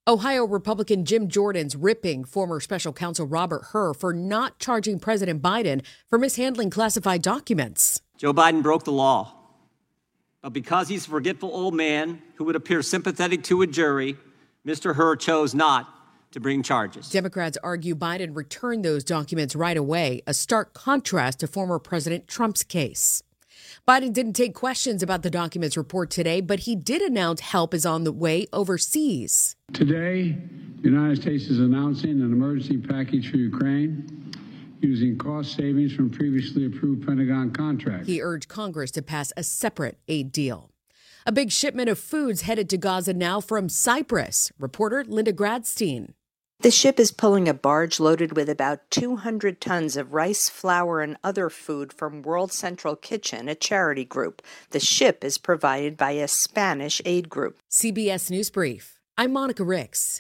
Ohio Republican Jim Jordan's ripping former special counsel Robert Hur for not charging President Biden for mishandling classified documents. Joe Biden broke the law, but because he's a forgetful old man who would appear sympathetic to a jury, Mr. Hur chose not to bring charges. Democrats argue Biden returned those documents right away, a stark contrast to former President Trump's case. Biden didn't take questions about the documents report today, but he did announce help is on the way overseas. Today, the United States is announcing an emergency package for Ukraine using cost savings from previously approved Pentagon contracts. He urged Congress to pass a separate aid deal. A big shipment of foods headed to Gaza now from Cyprus. Reporter Linda Gradstein. The ship is pulling a barge loaded with about 200 tons of rice, flour, and other food from World Central Kitchen, a charity group. The ship is provided by a Spanish aid group. CBS News Brief. I'm Monica Ricks.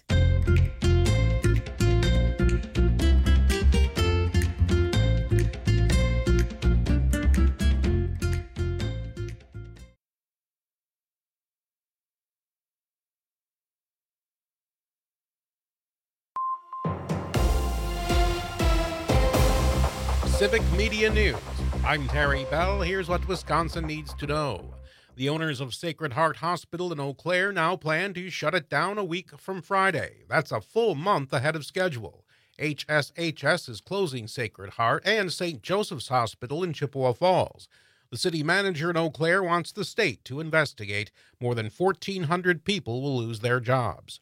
Civic Media News. I'm Terry Bell. Here's what Wisconsin needs to know. The owners of Sacred Heart Hospital in Eau Claire now plan to shut it down a week from Friday. That's a full month ahead of schedule. HSHS is closing Sacred Heart and St. Joseph's Hospital in Chippewa Falls. The city manager in Eau Claire wants the state to investigate. More than 1,400 people will lose their jobs.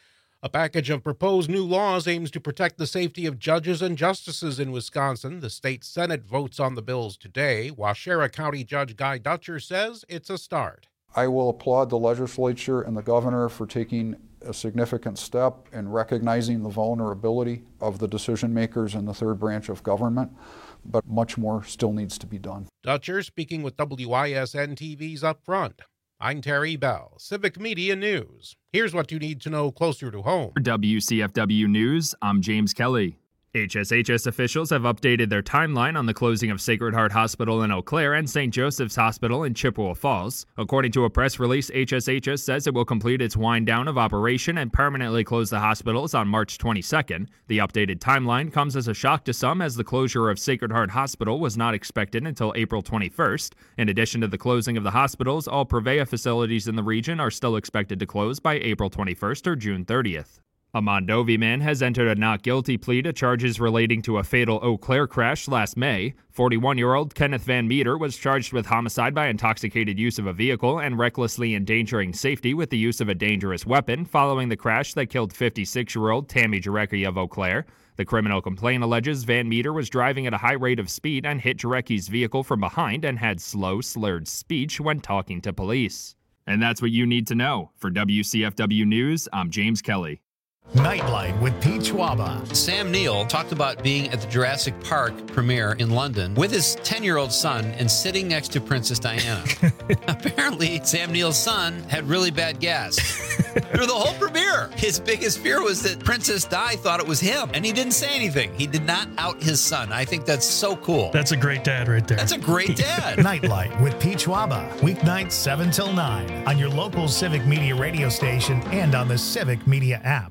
A package of proposed new laws aims to protect the safety of judges and justices in Wisconsin. The state Senate votes on the bills today. Waushara County Judge Guy Dutcher says it's a start. I will applaud the legislature and the governor for taking a significant step in recognizing the vulnerability of the decision makers in the third branch of government, but much more still needs to be done. Dutcher speaking with WISN TV's Up Front. I'm Terry Bell, Civic Media News. Here's what you need to know closer to home. For WCFW News, I'm James Kelly. HSHS officials have updated their timeline on the closing of Sacred Heart Hospital in Eau Claire and St. Joseph's Hospital in Chippewa Falls. According to a press release, HSHS says it will complete its wind down of operation and permanently close the hospitals on March 22nd. The updated timeline comes as a shock to some, as the closure of Sacred Heart Hospital was not expected until April 21st. In addition to the closing of the hospitals, all Prevea facilities in the region are still expected to close by April 21st or June 30th. A Mondovi man has entered a not guilty plea to charges relating to a fatal Eau Claire crash last May. 41-year-old Kenneth Van Meter was charged with homicide by intoxicated use of a vehicle and recklessly endangering safety with the use of a dangerous weapon following the crash that killed 56-year-old Tammy Jarecki of Eau Claire. The criminal complaint alleges Van Meter was driving at a high rate of speed and hit Jarecki's vehicle from behind and had slow, slurred speech when talking to police. And that's what you need to know. For WCFW News, I'm James Kelly. Nightlight with Pete Schwaba. Sam Neill talked about being at the Jurassic Park premiere in London with his 10-year-old son and sitting next to Princess Diana. Apparently, Sam Neill's son had really bad gas. Through the whole premiere, his biggest fear was that Princess Di thought it was him, and he didn't say anything. He did not out his son. I think that's so cool. That's a great dad right there. That's a great dad. Nightlight with Pete Schwaba. Weeknights 7 till 9 on your local Civic Media radio station and on the Civic Media app.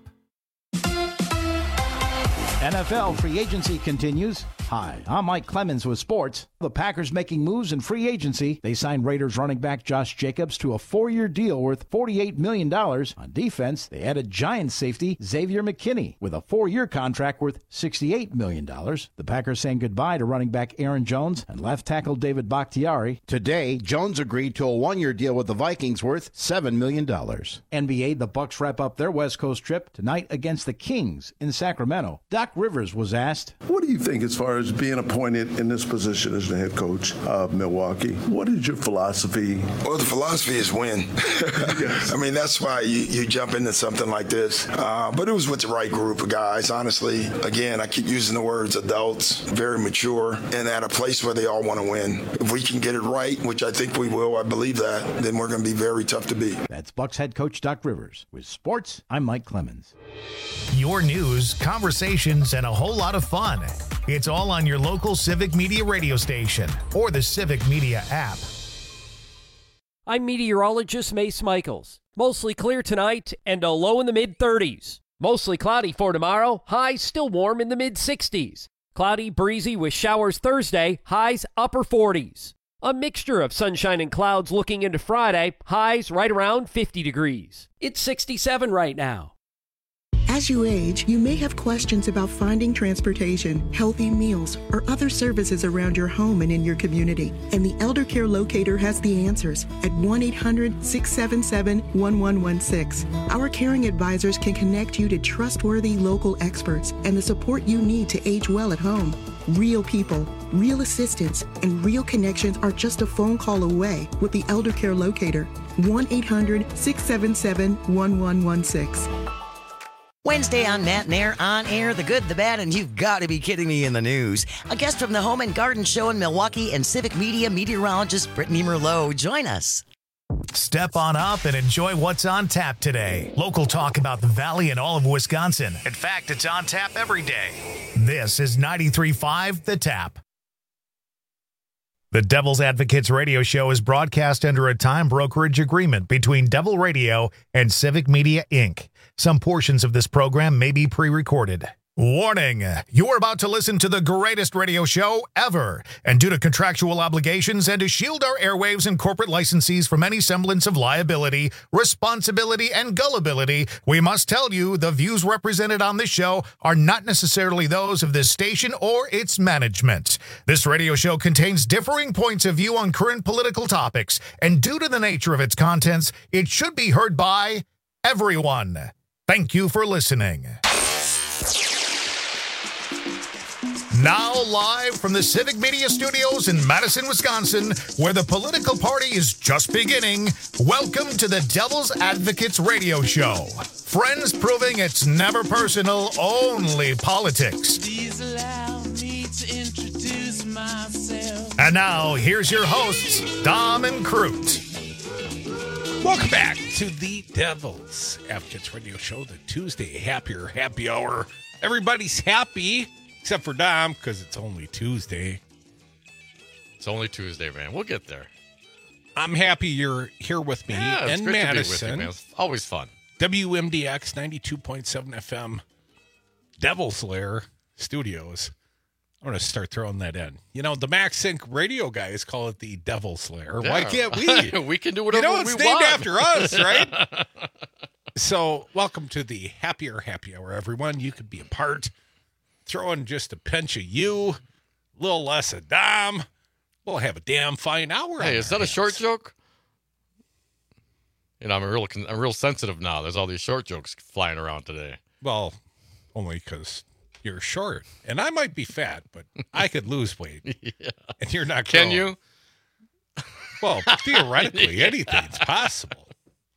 NFL free agency continues. Hi, I'm Mike Clemens with sports. The Packers making moves in free agency. They signed Raiders running back Josh Jacobs to a 4-year deal worth $48 million. On defense, they added Giants safety Xavier McKinney with a 4-year contract worth $68 million. The Packers saying goodbye to running back Aaron Jones and left tackle David Bakhtiari. Today, Jones agreed to a 1-year deal with the Vikings worth $7 million. NBA, the Bucks wrap up their West Coast trip tonight against the Kings in Sacramento. Doc Rivers was asked, "What do you think as far as being appointed in this position as the head coach of Milwaukee? What is your philosophy?" Well, the philosophy is win. Yes. I mean, that's why you jump into something like this. But it was with the right group of guys, honestly. Again, I keep using the words adults, very mature, and at a place where they all want to win. If we can get it right, which I think we will, I believe that, then we're going to be very tough to beat. That's Bucks head coach Doc Rivers. With sports, I'm Mike Clemens. Your news, conversations, and a whole lot of fun. It's all on your local Civic Media radio station or the Civic Media app. I'm meteorologist Mace Michaels. Mostly clear tonight and a low in the mid-30s. Mostly cloudy for tomorrow, highs still warm in the mid-60s. Cloudy, breezy with showers Thursday, highs upper 40s. A mixture of sunshine and clouds looking into Friday, highs right around 50 degrees. It's 67 right now. As you age, you may have questions about finding transportation, healthy meals, or other services around your home and in your community. And the Elder Care Locator has the answers at 1-800-677-1116. Our caring advisors can connect you to trustworthy local experts and the support you need to age well at home. Real people, real assistance, and real connections are just a phone call away with the Elder Care Locator. 1-800-677-1116. Wednesday on Matt and Air, on air, the good, the bad, and you've got to be kidding me in the news. A guest from the Home and Garden Show in Milwaukee and Civic Media meteorologist Brittany Merlot join us. Step on up and enjoy what's on tap today. Local talk about the Valley and all of Wisconsin. In fact, it's on tap every day. This is 93.5 The Tap. The Devil's Advocates radio show is broadcast under a time brokerage agreement between Devil Radio and Civic Media, Inc. Some portions of this program may be pre-recorded. Warning! You're about to listen to the greatest radio show ever. And due to contractual obligations and to shield our airwaves and corporate licensees from any semblance of liability, responsibility, and gullibility, we must tell you the views represented on this show are not necessarily those of this station or its management. This radio show contains differing points of view on current political topics, and due to the nature of its contents, it should be heard by everyone. Thank you for listening. Now live from the Civic Media Studios in Madison, Wisconsin, where the political party is just beginning, welcome to the Devil's Advocates radio show. Friends proving it's never personal, only politics. Please allow me to introduce myself. And now, here's your hosts, Dom and Crute. Welcome back to the Devil's Advocates radio show, the Tuesday happy hour. Everybody's happy. Except for Dom, because it's only Tuesday. It's only Tuesday, man. We'll get there. I'm happy you're here with me in Madison. To be with you, man. It's always fun. WMDX 92.7 FM, Devil's Lair Studios. I'm going to start throwing that in. You know, the Max Sync radio guys call it the Devil's Lair. Yeah. Why can't we? We can do whatever we want. It's named after us, right? So, welcome to the happy hour, everyone. You could be a part. Throwing just a pinch of you, a little less of Dom. We'll have a damn fine hour. Hey, is that a short joke? You know, I'm real sensitive now. There's all these short jokes flying around today. Well, only because you're short. And I might be fat, but I could lose weight. Yeah. And you're not Can growing. you? Well, theoretically, anything's possible.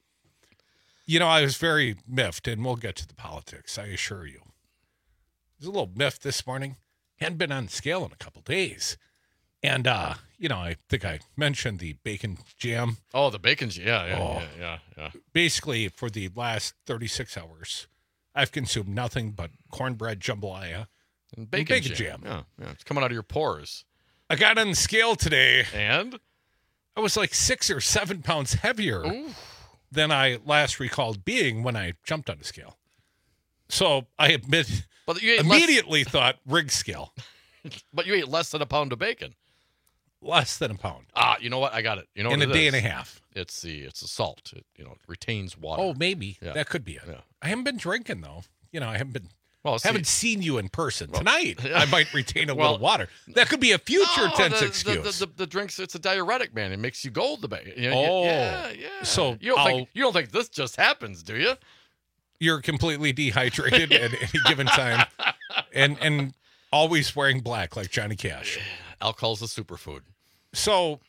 You know, I was very miffed, and we'll get to the politics, I assure you. There's a little miffed this morning. Hadn't been on the scale in a couple days. And, you know, I think I mentioned the bacon jam. Oh, the bacon jam. Yeah. Basically, for the last 36 hours, I've consumed nothing but cornbread jambalaya and bacon jam. Yeah, it's coming out of your pores. I got on the scale today. And? I was like 6 or 7 pounds heavier than I last recalled being when I jumped on the scale. So I admit... But you immediately thought rig scale. But you ate less than a pound of bacon. Less than a pound. You know what? I got it. You know in what a day and a half. It's the salt. It retains water. Oh, maybe that could be it. Yeah. I haven't been drinking though. You know, I haven't been. Well, haven't seen you in person tonight. I might retain a little water. That could be a future tense excuse. The drinks. It's a diuretic, man. It makes you go the bacon. Yeah. So you don't think this just happens, do you? You're completely dehydrated at any given time, and always wearing black like Johnny Cash. Alcohol's a superfood. So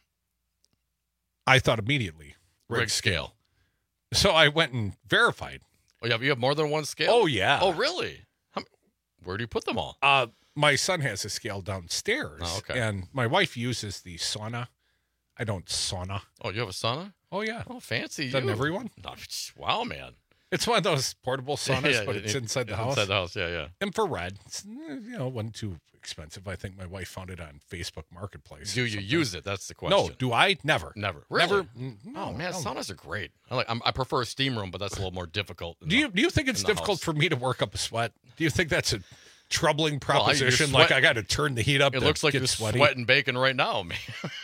I thought immediately rig scale. So I went and verified. Oh, you have more than one scale? Oh yeah. Oh really? Where do you put them all? My son has a scale downstairs. Oh, okay. And my wife uses the sauna. I don't sauna. Oh, you have a sauna? Oh yeah. Oh, fancy. Doesn't everyone? Wow, man. It's one of those portable saunas, but it's inside the house. Inside the house, yeah. Infrared. It's, wasn't too expensive. I think my wife found it on Facebook Marketplace. Do you use it? That's the question. No, do I? Never. Really? Never. Oh man, saunas are great. I prefer a steam room, but that's a little more difficult. Do you think it's difficult for me to work up a sweat? Do you think that's a troubling proposition? Well, like I got to turn the heat up. It looks like you're sweating bacon right now, man.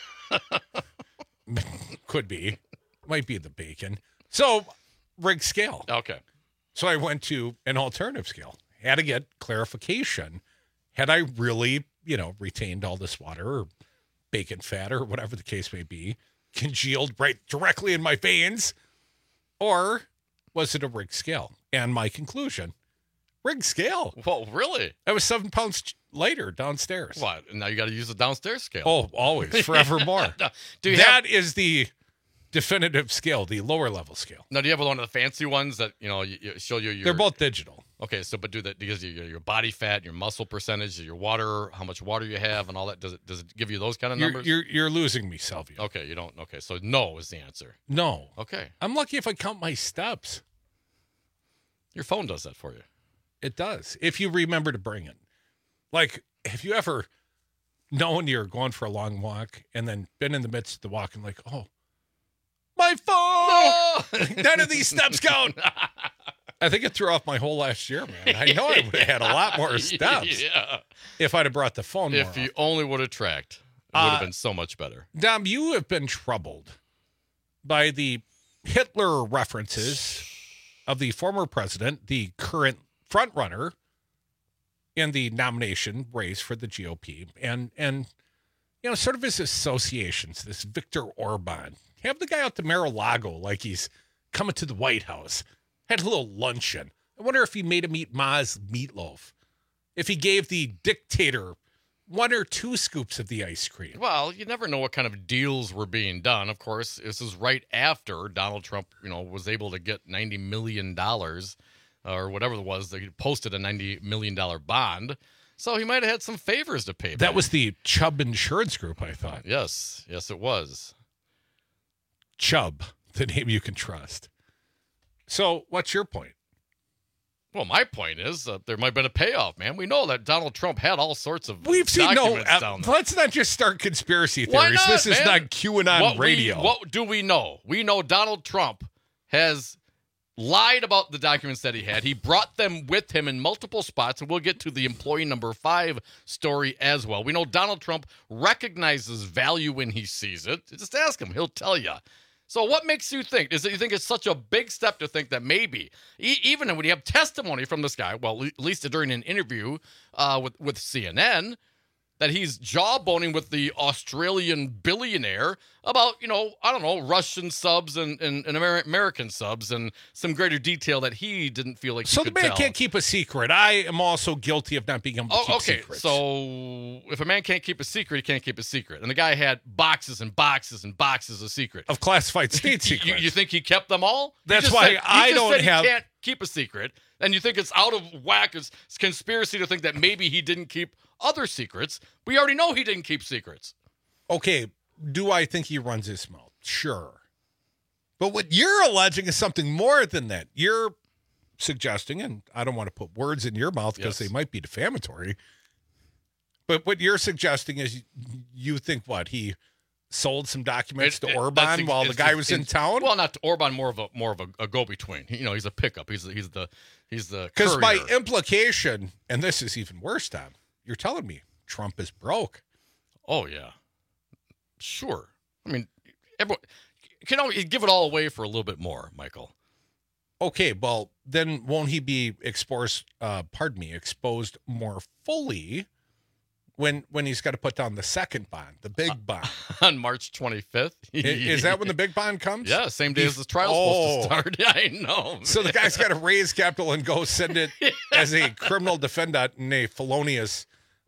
Could be. Might be the bacon. So, rig scale. Okay. So I went to an alternative scale. Had to get clarification. Had I really, retained all this water or bacon fat or whatever the case may be, congealed right directly in my veins? Or was it a rig scale? And my conclusion, rig scale. Well, really? I was 7 pounds lighter downstairs. What? And now you got to use the downstairs scale. Oh, always, forevermore. That is the definitive scale, the lower level scale. Now, do you have one of the fancy ones that show you? They're both digital. Okay, so but because your body fat, your muscle percentage, your water, how much water you have, and all that. Does it give you those kind of numbers? You're losing me, Salvia. Okay, you don't. Okay, so no is the answer. No. Okay. I'm lucky if I count my steps. Your phone does that for you. It does, if you remember to bring it. Like, have you ever known you're going for a long walk and then been in the midst of the walk and like, oh, my phone! No! None of these steps count. I think it threw off my whole last year, man. I know I would have had a lot more steps if I'd have brought the phone more. If you only would have tracked, it would have been so much better. Dom, you have been troubled by the Hitler references of the former president, the current frontrunner in the nomination race for the GOP, and sort of his associations, this Viktor Orban. Have the guy out to Mar-a-Lago like he's coming to the White House. Had a little luncheon. I wonder if he made him eat Ma's meatloaf. If he gave the dictator 1 or 2 scoops of the ice cream. Well, you never know what kind of deals were being done. Of course, this is right after Donald Trump, was able to get $90 million or whatever it was. He posted a $90 million bond. So he might have had some favors to pay back. That was the Chubb Insurance Group, I thought. Yes, it was. Chubb, the name you can trust. So what's your point? Well, my point is there might have been a payoff, man. We know that Donald Trump had all sorts of We've seen documents down there. Let's not just start conspiracy theories. Why not, this is man? not QAnon radio. What do we know? We know Donald Trump has lied about the documents that he had. He brought them with him in multiple spots, and we'll get to the employee number 5 story as well. We know Donald Trump recognizes value when he sees it. Just ask him. He'll tell you. So what makes you think? Is it you think it's such a big step to think that maybe, even when you have testimony from this guy, well, at least during an interview with CNN, that he's jawboning with the Australian billionaire about, I don't know, Russian subs and American subs and some greater detail that he didn't feel like he could tell. So the man can't keep a secret. I am also guilty of not being able to keep secrets. So if a man can't keep a secret, he can't keep a secret. And the guy had boxes and boxes and boxes of secrets. Of classified state secrets. You think he kept them all? That's why I don't have... He can't keep a secret. And you think it's out of whack. It's conspiracy to think that maybe he didn't keep other secrets. We already know he didn't keep secrets. Okay, do I think he runs his mouth? Sure. But what you're alleging is something more than that. You're suggesting, and I don't want to put words in your mouth because they might be defamatory, but what you're suggesting is you think what? He sold some documents to Orban while the guy was in town? Well, not to Orban, more of a go-between. He's a pickup. He's the because by implication, and this is even worse, Tom, you're telling me Trump is broke. Oh, yeah. Sure. I mean, everyone can always give it all away for a little bit more, Michael. Okay, well, then won't he be exposed more fully when he's got to put down the second bond, the big bond? On March 25th. Is that when the big bond comes? Yeah, same day as the trial's supposed to start. I know. So the guy's got to raise capital and go send it as a criminal defendant in a felonious,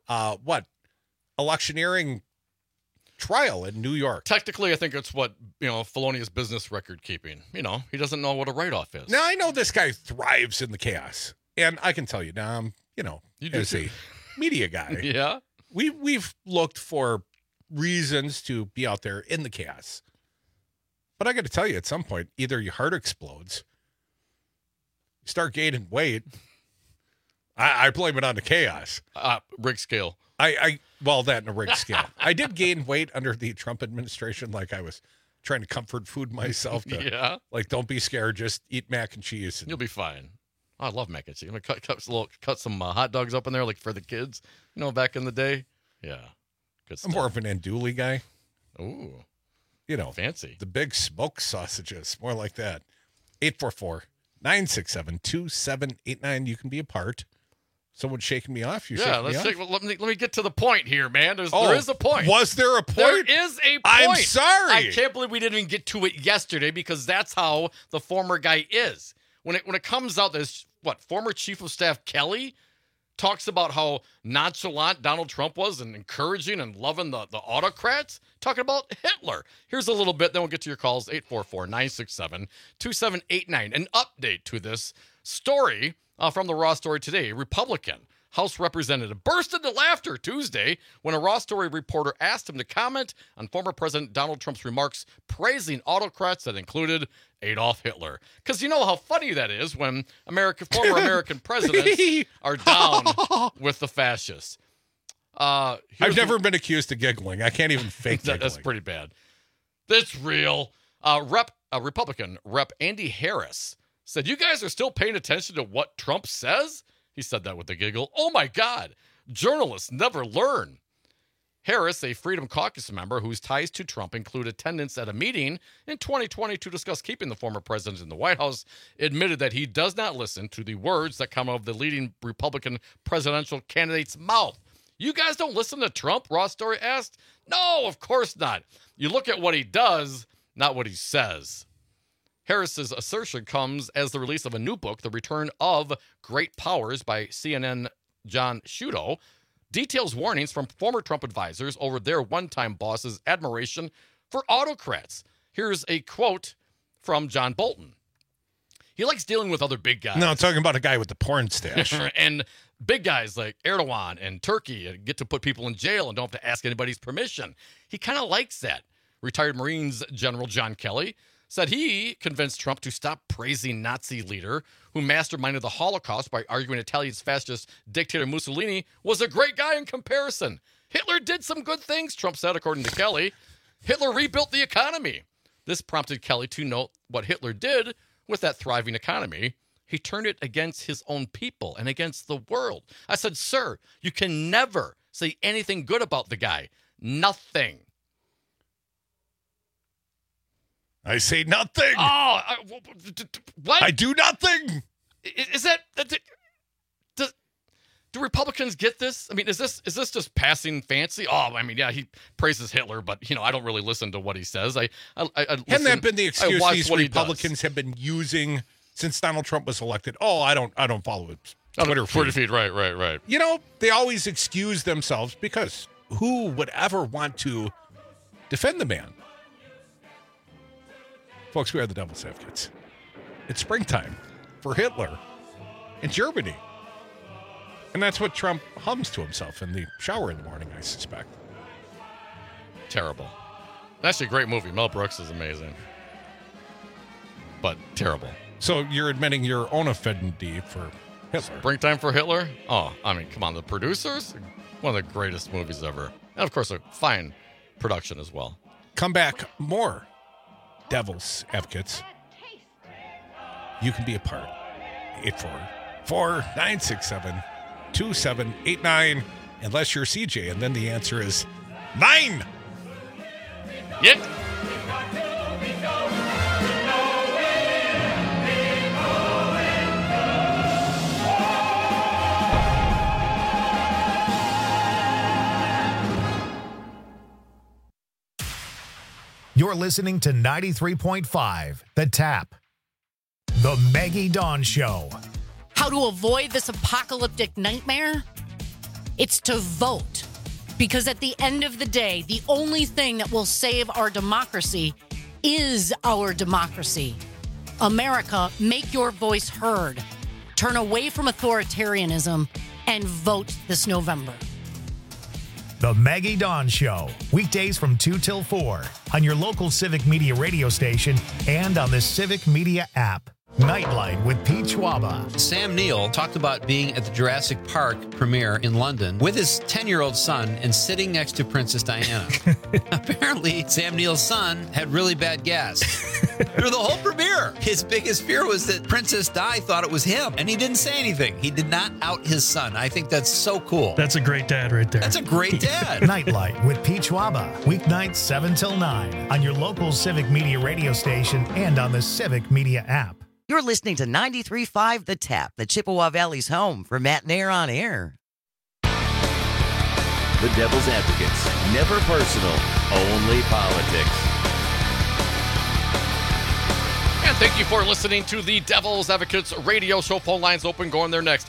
electioneering trial in New York. Technically, I think it's what, felonious business record keeping. He doesn't know what a write-off is. Now, I know this guy thrives in the chaos. And I can tell you now, as a media guy. Yeah. We've looked for reasons to be out there in the chaos. But I got to tell you, at some point, either your heart explodes start gaining weight, I blame it on the chaos. Rig scale. Well, that and a rig scale. I did gain weight under the Trump administration, like I was trying to comfort food myself. Like, don't be scared. Just eat mac and cheese. You'll be fine. Oh, I love mac and cheese. I'm going to cut some hot dogs up in there, like for the kids, back in the day. Yeah. Good stuff. I'm more of an andouille guy. Ooh. Fancy. The big smoked sausages, more like that. 844-967-2789. You can be a part. Someone's shaking me off. Let me get to the point here, man. There is a point. Was there a point? There is a point. I'm sorry. I can't believe we didn't even get to it yesterday because that's how the former guy is. When it comes out, there's former Chief of Staff Kelly talks about how nonchalant Donald Trump was and encouraging and loving the autocrats, talking about Hitler. Here's a little bit, then we'll get to your calls, 844-967-2789. An update to this story from the Raw Story today. A Republican House representative burst into laughter Tuesday when a Raw Story reporter asked him to comment on former President Donald Trump's remarks praising autocrats that included Adolf Hitler. Because you know how funny that is when former American presidents are down with the fascists. I've never been accused of giggling. I can't even fake giggling. That's pretty bad. That's real. Republican Rep. Andy Harris said, "You guys are still paying attention to what Trump says?" He said that with a giggle. Oh, my God. Journalists never learn. Harris, a Freedom Caucus member whose ties to Trump include attendance at a meeting in 2020 to discuss keeping the former president in the White House, admitted that he does not listen to the words that come out of the leading Republican presidential candidate's mouth. You guys don't listen to Trump? Raw Story asked. No, of course not. You look at what he does, not what he says. Harris's assertion comes as the release of a new book, The Return of Great Powers by CNN John Sciutto, details warnings from former Trump advisors over their one-time boss's admiration for autocrats. Here's a quote from John Bolton. He likes dealing with other big guys. No, I'm talking about a guy with the porn stash. And big guys like Erdogan and Turkey and get to put people in jail and don't have to ask anybody's permission. He kind of likes that. Retired Marines General John Kelly said he convinced Trump to stop praising Nazi leader who masterminded the Holocaust by arguing Italia's fascist dictator Mussolini was a great guy in comparison. Hitler did some good things, Trump said, according to Kelly. Hitler rebuilt the economy. This prompted Kelly to note what Hitler did with that thriving economy. He turned it against his own people and against the world. I said, sir, you can never say anything good about the guy. Nothing. I say nothing. Oh, what? I do nothing. Is that? Do Republicans get this? I mean, is this just passing fancy? Oh, I mean, yeah, he praises Hitler, but I don't really listen to what he says. Hasn't that been the excuse these Republicans have been using since Donald Trump was elected? Oh, I don't follow it. Twitter feed. Right. They always excuse themselves because who would ever want to defend the man? Folks, we are the Devil's Advocates. It's springtime for Hitler in Germany. And that's what Trump hums to himself in the shower in the morning, I suspect. Terrible. That's a great movie. Mel Brooks is amazing. But terrible. So you're admitting your own affinity for Hitler. Springtime for Hitler? Oh, I mean, come on. The producers? One of the greatest movies ever. And, of course, a fine production as well. Come back more. Devil's Advocates. You can be a part. 844-967-2789. Unless you're CJ, and then the answer is 9. Yep. You're listening to 93.5 The Tap. The Maggie Dawn Show. How to avoid this apocalyptic nightmare? It's to vote. Because at the end of the day, the only thing that will save our democracy is our democracy. America, make your voice heard. Turn away from authoritarianism and vote this November. The Maggie Dawn Show, weekdays from 2 till 4 on your local Civic Media radio station and on the Civic Media app. Nightlight with Pete Schwaba. Sam Neill talked about being at the Jurassic Park premiere in London with his 10-year-old son and sitting next to Princess Diana. Apparently, Sam Neill's son had really bad gas. Through the whole premiere, his biggest fear was that Princess Di thought it was him, and he didn't say anything. He did not out his son. I think that's so cool. That's a great dad right there. That's a great dad. Nightlight with Pete Schwaba. Weeknights 7 till 9 on your local Civic Media radio station and on the Civic Media app. You're listening to 93.5 The Tap, the Chippewa Valley's home for Matt Nair on Air. The Devil's Advocates. Never personal, only politics. And thank you for listening to the Devil's Advocates radio show. Phone lines open, going there next.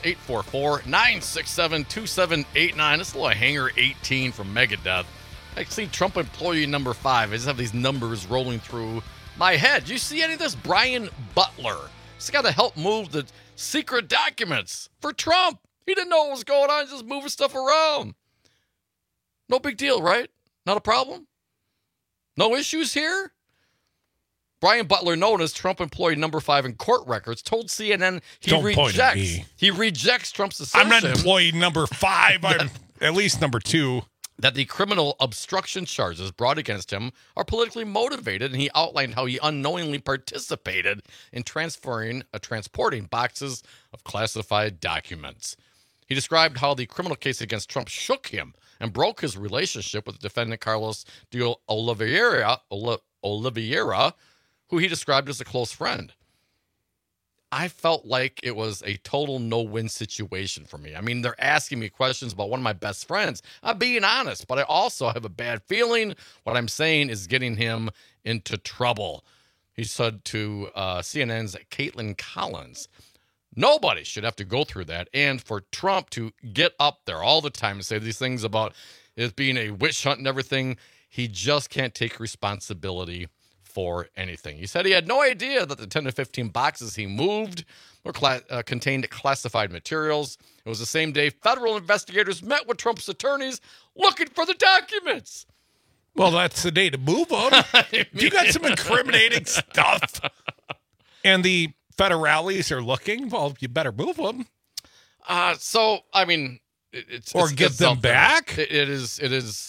844-967-2789. This little hanger 18 from Megadeth. I see Trump employee number 5. I just have these numbers rolling through my head. Do you see any of this? Brian Butler. He's got to help move the secret documents for Trump. He didn't know what was going on. He's just moving stuff around. No big deal, right? Not a problem? No issues here? Brian Butler, known as Trump employee number 5 in court records, told CNN he rejects Trump's assertion. I'm not employee number 5. I'm at least number 2. That the criminal obstruction charges brought against him are politically motivated, and he outlined how he unknowingly participated in transporting boxes of classified documents. He described how the criminal case against Trump shook him and broke his relationship with defendant Carlos de Oliveira, who he described as a close friend. I felt like it was a total no-win situation for me. I mean, they're asking me questions about one of my best friends. I'm being honest, but I also have a bad feeling what I'm saying is getting him into trouble. He said to CNN's Caitlin Collins, nobody should have to go through that. And for Trump to get up there all the time and say these things about it being a witch hunt and everything, he just can't take responsibility for anything. He said he had no idea that the 10 to 15 boxes he moved were contained classified materials. It was the same day federal investigators met with Trump's attorneys looking for the documents. Well, that's the day to move them. If you got some incriminating stuff and the federales are looking, well, you better move them. So, I mean, it's get them back. It is.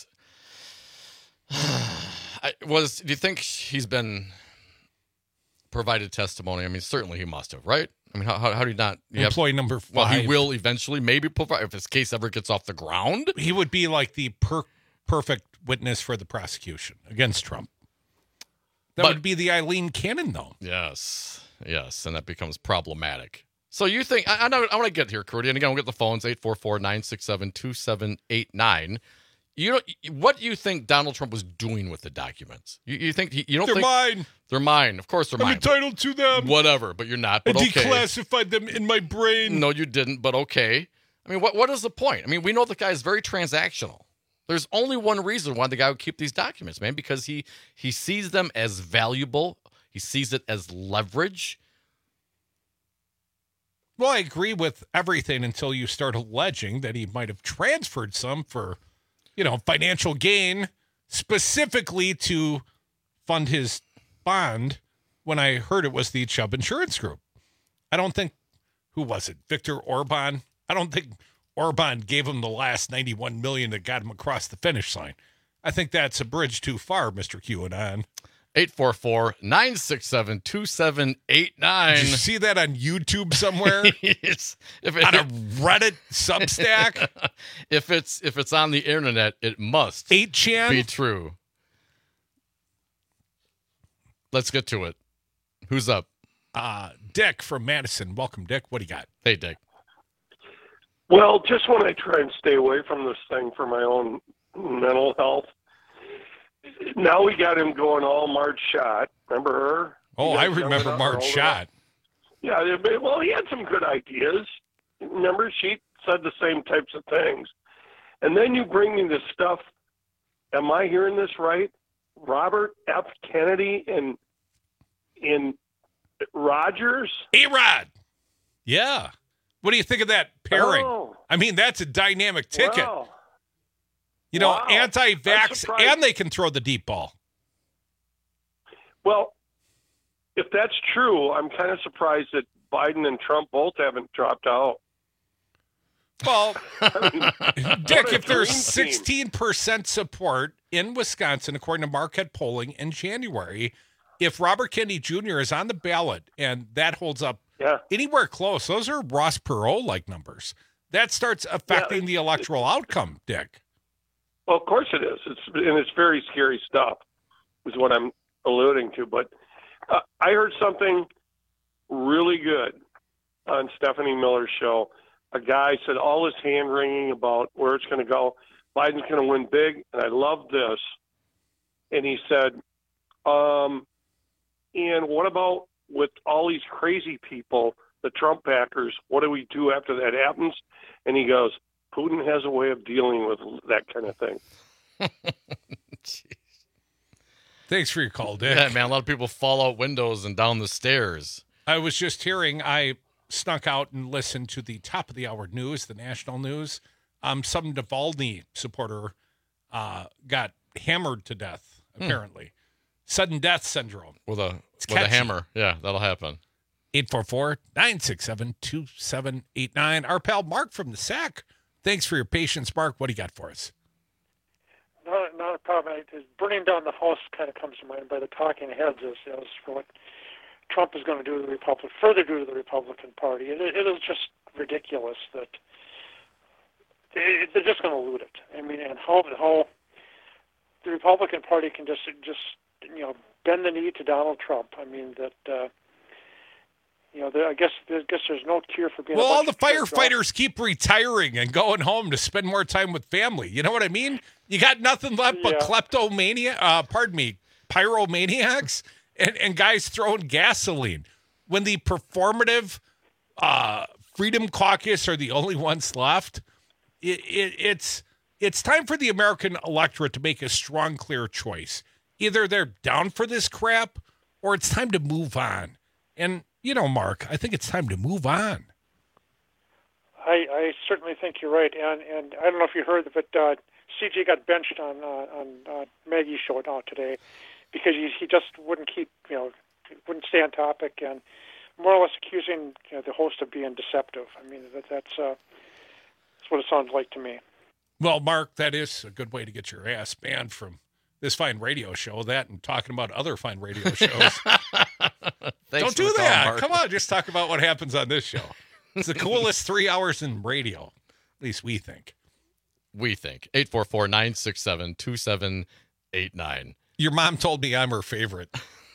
Do you think he's been provided testimony? I mean, certainly he must have, right? I mean, how do you not? Employee number 5. Well, he will eventually maybe provide, if his case ever gets off the ground. He would be like the perfect witness for the prosecution against Trump. That would be the Eileen Cannon, though. Yes, and that becomes problematic. So you think, I want to get here, Cody, and again, we'll get the phones, 844-967-2789. What do you think Donald Trump was doing with the documents? You think they're mine? They're mine. Of course, they're mine. I'm entitled to them. Whatever, but you're not. But I declassified them in my brain. No, you didn't. But okay. I mean, what is the point? I mean, we know the guy is very transactional. There's only one reason why the guy would keep these documents, man, because he sees them as valuable. He sees it as leverage. Well, I agree with everything until you start alleging that he might have transferred some for, financial gain, specifically to fund his bond, when I heard it was the Chubb Insurance Group. I don't think, who was it? Viktor Orban? I don't think Orban gave him the last $91 million that got him across the finish line. I think that's a bridge too far, Mr. QAnon. 844-967-2789. Did you see that on YouTube somewhere? On a Reddit Substack? If it's on the internet, it must 8chan be true. Let's get to it. Who's up? Dick from Madison. Welcome, Dick. What do you got? Hey, Dick. Well, just when I try and stay away from this thing for my own mental health, now we got him going all Marge Schott. Remember her? Oh, I remember Marge Schott. Yeah, well, he had some good ideas. Remember, she said the same types of things. And then you bring me this stuff. Am I hearing this right? Robert F. Kennedy and Rogers? A-Rod. Yeah. What do you think of that pairing? Oh. I mean, that's a dynamic ticket. Wow. Anti-vax, and they can throw the deep ball. Well, if that's true, I'm kind of surprised that Biden and Trump both haven't dropped out. Well, Dick, if there's dream 16% support in Wisconsin, according to Marquette polling in January, if Robert Kennedy Jr. is on the ballot and that holds up anywhere close, those are Ross Perot-like numbers. That starts affecting the electoral outcome, Dick. Well, of course it is. It's very scary stuff, is what I'm alluding to. But I heard something really good on Stephanie Miller's show. A guy said all this hand-wringing about where it's going to go. Biden's going to win big, and I love this. And he said, and what about with all these crazy people, the Trump backers, what do we do after that happens? And he goes, Putin has a way of dealing with that kind of thing. Thanks for your call, Dick. Yeah, man, a lot of people fall out windows and down the stairs. I was just hearing, I snuck out and listened to the top of the hour news, the national news. Some Navalny supporter got hammered to death, apparently. Sudden death syndrome. With a hammer. Yeah, that'll happen. 844-967-2789. Our pal Mark from the SAC. Thanks for your patience, Mark. What do you got for us? Not a problem. Burning down the house kind of comes to mind by the talking heads as for what Trump is going to do to the further do to the Republican Party. It is just ridiculous that they're just going to loot it. I mean, and how the Republican Party can just bend the knee to Donald Trump. I mean that. I guess there's no cure for being. Well, all the firefighters keep retiring and going home to spend more time with family. You know what I mean? You got nothing left but pyromaniacs and guys throwing gasoline. When the performative Freedom Caucus are the only ones left, it's time for the American electorate to make a strong, clear choice. Either they're down for this crap or it's time to move on. And Mark, I think it's time to move on. I certainly think you're right, and I don't know if you heard, but CJ got benched on Maggie's show now today because he just wouldn't wouldn't stay on topic, and more or less accusing the host of being deceptive. I mean that's what it sounds like to me. Well, Mark, that is a good way to get your ass banned from this fine radio show, that and talking about other fine radio shows. Don't do that. Mark. Come on, just talk about what happens on this show. It's the coolest 3 hours in radio. At least we think. 844-967-2789. Your mom told me I'm her favorite.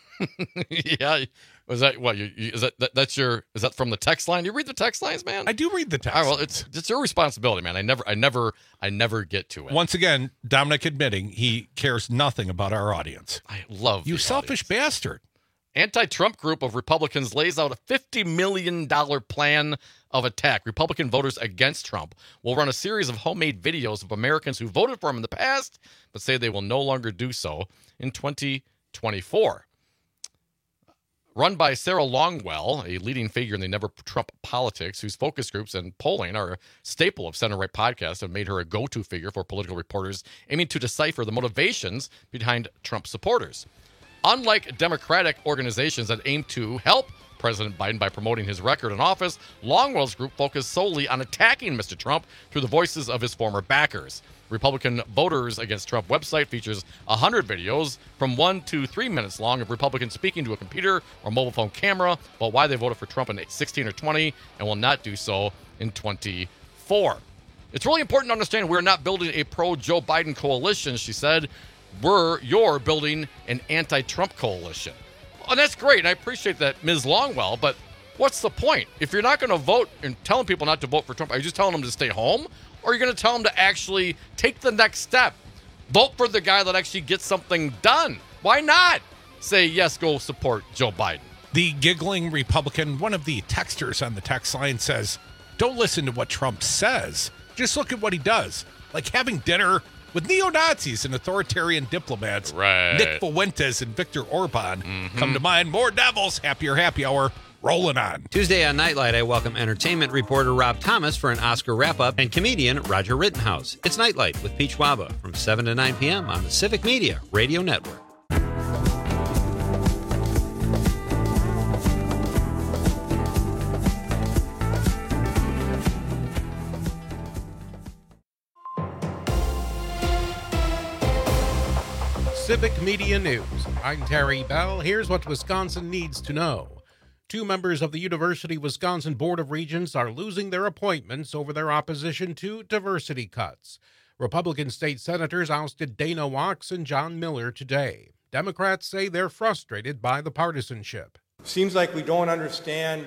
Yeah. Was that what is that from the text line? You read the text lines, man? I do read the text. All right, well, it's your responsibility, man. I never get to it. Once again, Dominic admitting he cares nothing about our audience. I love you, selfish bastard. Anti-Trump group of Republicans lays out a $50 million plan of attack. Republican voters against Trump will run a series of homemade videos of Americans who voted for him in the past, but say they will no longer do so in 2024. Run by Sarah Longwell, a leading figure in the Never Trump politics, whose focus groups and polling are a staple of Center Right podcasts and made her a go-to figure for political reporters aiming to decipher the motivations behind Trump supporters. Unlike Democratic organizations that aim to help President Biden by promoting his record in office, Longwell's group focused solely on attacking Mr. Trump through the voices of his former backers. Republican Voters Against Trump website features 100 videos from 1 to 3 minutes long of Republicans speaking to a computer or mobile phone camera about why they voted for Trump in 16 or 20 and will not do so in 24. It's really important to understand we're not building a pro-Joe Biden coalition, she said. You're building an anti-Trump coalition. And that's great, and I appreciate that, Ms. Longwell, but what's the point? If you're not going to vote and telling people not to vote for Trump, are you just telling them to stay home? Or are you going to tell them to actually take the next step? Vote for the guy that actually gets something done. Why not say, yes, go support Joe Biden? The giggling Republican, one of the texters on the text line says, don't listen to what Trump says. Just look at what he does. Like having dinner with neo-Nazis and authoritarian diplomats. Right. Nick Fuentes and Viktor Orban come to mind. More devils. Happier happy hour. Rolling on. Tuesday on Nightlight, I welcome entertainment reporter Rob Thomas for an Oscar wrap-up and comedian Roger Rittenhouse. It's Nightlight with Pete Schwaba from 7 to 9 p.m. on the Civic Media Radio Network. Civic Media News. I'm Terry Bell. Here's what Wisconsin needs to know. 2 members of the University of Wisconsin Board of Regents are losing their appointments over their opposition to diversity cuts. Republican state senators ousted Dana Wachs and John Miller today. Democrats say they're frustrated by the partisanship. Seems like we don't understand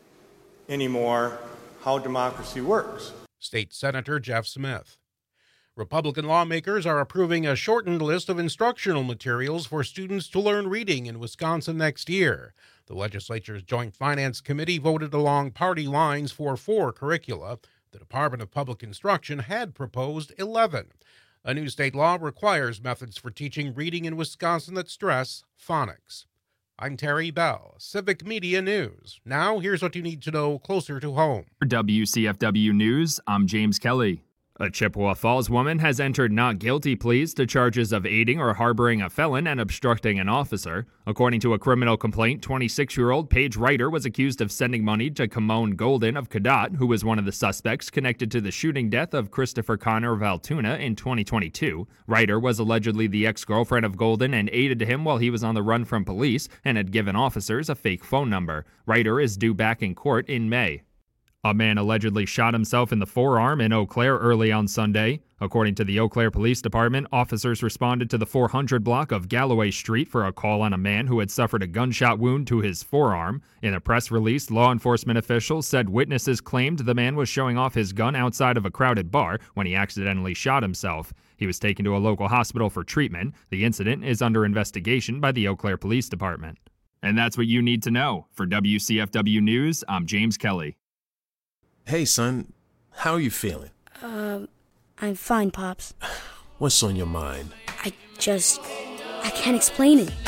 anymore how democracy works. State Senator Jeff Smith. Republican lawmakers are approving a shortened list of instructional materials for students to learn reading in Wisconsin next year. The legislature's Joint Finance Committee voted along party lines for 4 curricula. The Department of Public Instruction had proposed 11. A new state law requires methods for teaching reading in Wisconsin that stress phonics. I'm Terry Bell, Civic Media News. Now, here's what you need to know closer to home. For WCFW News, I'm James Kelly. A Chippewa Falls woman has entered not guilty pleas to charges of aiding or harboring a felon and obstructing an officer. According to a criminal complaint, 26-year-old Paige Ryder was accused of sending money to Kimon Golden of Cadott, who was one of the suspects connected to the shooting death of Christopher Connor of Altoona in 2022. Ryder was allegedly the ex-girlfriend of Golden and aided him while he was on the run from police and had given officers a fake phone number. Ryder is due back in court in May. A man allegedly shot himself in the forearm in Eau Claire early on Sunday. According to the Eau Claire Police Department, officers responded to the 400 block of Galloway Street for a call on a man who had suffered a gunshot wound to his forearm. In a press release, law enforcement officials said witnesses claimed the man was showing off his gun outside of a crowded bar when he accidentally shot himself. He was taken to a local hospital for treatment. The incident is under investigation by the Eau Claire Police Department. And that's what you need to know. For WCFW News, I'm James Kelly. Hey, son, how are you feeling? I'm fine, Pops. What's on your mind? I can't explain it.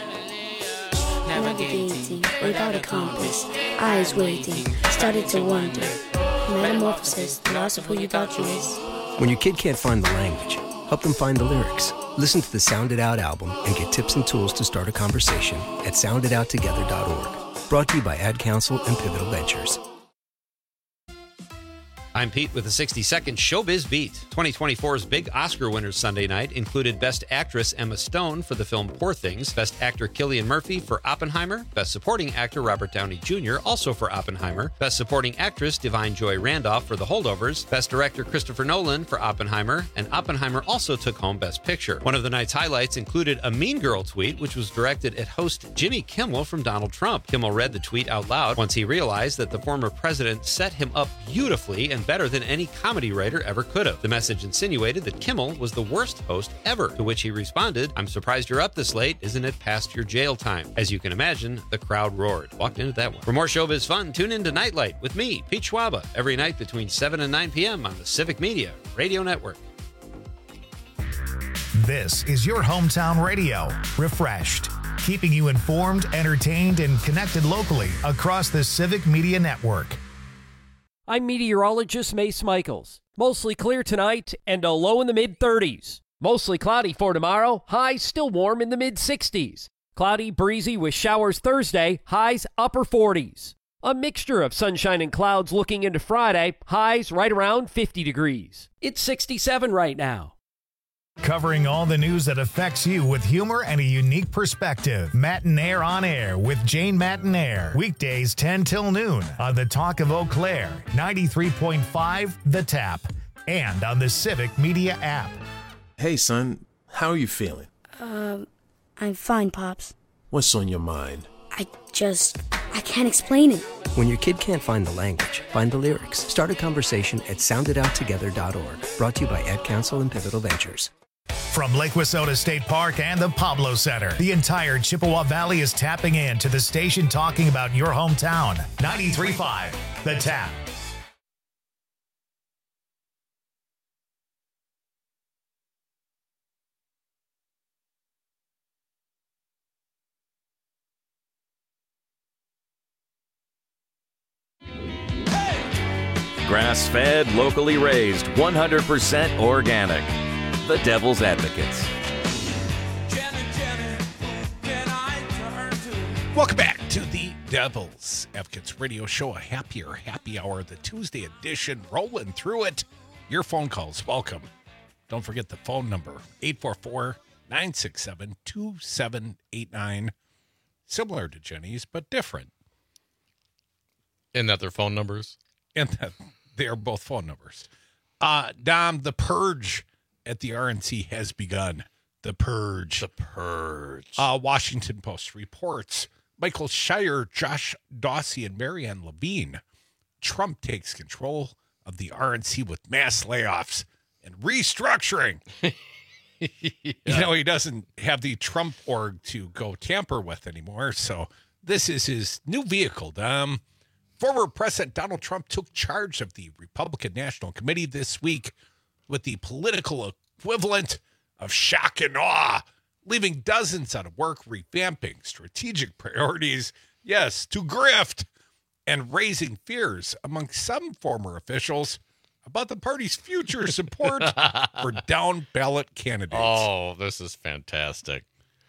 Navigating without a compass, eyes waiting, started to wonder. Metamorphosis, the loss of who you thought you is. When your kid can't find the language, help them find the lyrics. Listen to the Sound It Out album and get tips and tools to start a conversation at sounditouttogether.org. Brought to you by Ad Council and Pivotal Ventures. I'm Pete with a 60-second Showbiz Beat. 2024's big Oscar winners Sunday night included Best Actress Emma Stone for the film Poor Things, Best Actor Cillian Murphy for Oppenheimer, Best Supporting Actor Robert Downey Jr. also for Oppenheimer, Best Supporting Actress Divine Joy Randolph for The Holdovers, Best Director Christopher Nolan for Oppenheimer, and Oppenheimer also took home Best Picture. One of the night's highlights included a Mean Girl tweet, which was directed at host Jimmy Kimmel from Donald Trump. Kimmel read the tweet out loud once he realized that the former president set him up beautifully and better than any comedy writer ever could have. The message insinuated that Kimmel was the worst host ever, to which he responded, "I'm surprised you're up this late. Isn't it past your jail time?" As you can imagine, the crowd roared. Walked into that one. For more showbiz fun, tune in to Nightlight with me, Pete Schwaba, every night between 7 and 9 p.m. on the Civic Media Radio Network. This is your hometown radio, refreshed, keeping you informed, entertained, and connected locally across the Civic Media Network. I'm meteorologist Mace Michaels. Mostly clear tonight and a low in the mid-30s. Mostly cloudy for tomorrow, highs still warm in the mid-60s. Cloudy, breezy with showers Thursday, highs upper 40s. A mixture of sunshine and clouds looking into Friday, highs right around 50 degrees. It's 67 right now. Covering all the news that affects you with humor and a unique perspective. Matinaire on Air with Jane Matinaire. Weekdays 10 till noon on the Talk of Eau Claire, 93.5 The Tap, and on the Civic Media app. Hey, son, how are you feeling? I'm fine, Pops. What's on your mind? I can't explain it. When your kid can't find the language, find the lyrics. Start a conversation at sounditouttogether.org. Brought to you by Ad Council and Pivotal Ventures. From Lake Wissota State Park and the Pablo Center, the entire Chippewa Valley is tapping in to the station talking about your hometown. 93.5 The Tap. Grass-fed, locally raised, 100% organic. The Devil's Advocates. Welcome back to the Devil's Advocates Radio Show, a happy hour, the Tuesday edition, rolling through it. Your phone calls, welcome. Don't forget the phone number, 967-2789. Similar to Jenny's, but different. In that they're phone numbers? And that they are both phone numbers. Dom, the purge at the RNC has begun. The purge. The purge. Washington Post reports Michael Shire, Josh Dawsey, and Marianne Levine. Trump takes control of the RNC with mass layoffs and restructuring. You know, he doesn't have the Trump org to go tamper with anymore, so this is his new vehicle, Dom. Former President Donald Trump took charge of the Republican National Committee this week with the political equivalent of shock and awe, leaving dozens out of work, revamping strategic priorities, yes, to grift, and raising fears among some former officials about the party's future support for down-ballot candidates. Oh, this is fantastic.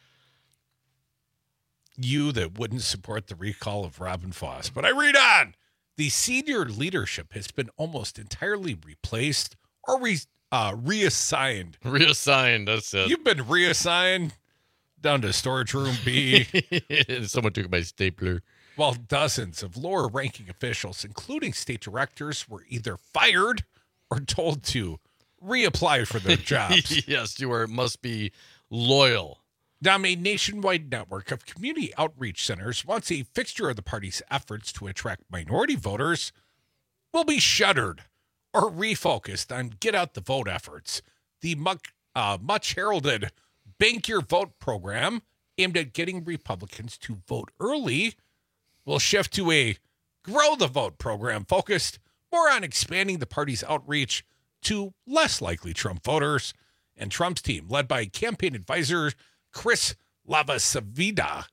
You that wouldn't support the recall of Robin Foss. But I read on. The senior leadership has been almost entirely replaced or reassigned. Reassigned, that's it. You've been reassigned down to storage room B. Someone took my stapler. While dozens of lower-ranking officials, including state directors, were either fired or told to reapply for their jobs. Yes, you must be loyal. Now, a nationwide network of community outreach centers, once a fixture of the party's efforts to attract minority voters, will be shuttered or refocused on get-out-the-vote efforts. The much-heralded Bank Your Vote program, aimed at getting Republicans to vote early, will shift to a Grow the Vote program focused more on expanding the party's outreach to less likely Trump voters. And Trump's team, led by campaign advisor Chris LaCivita,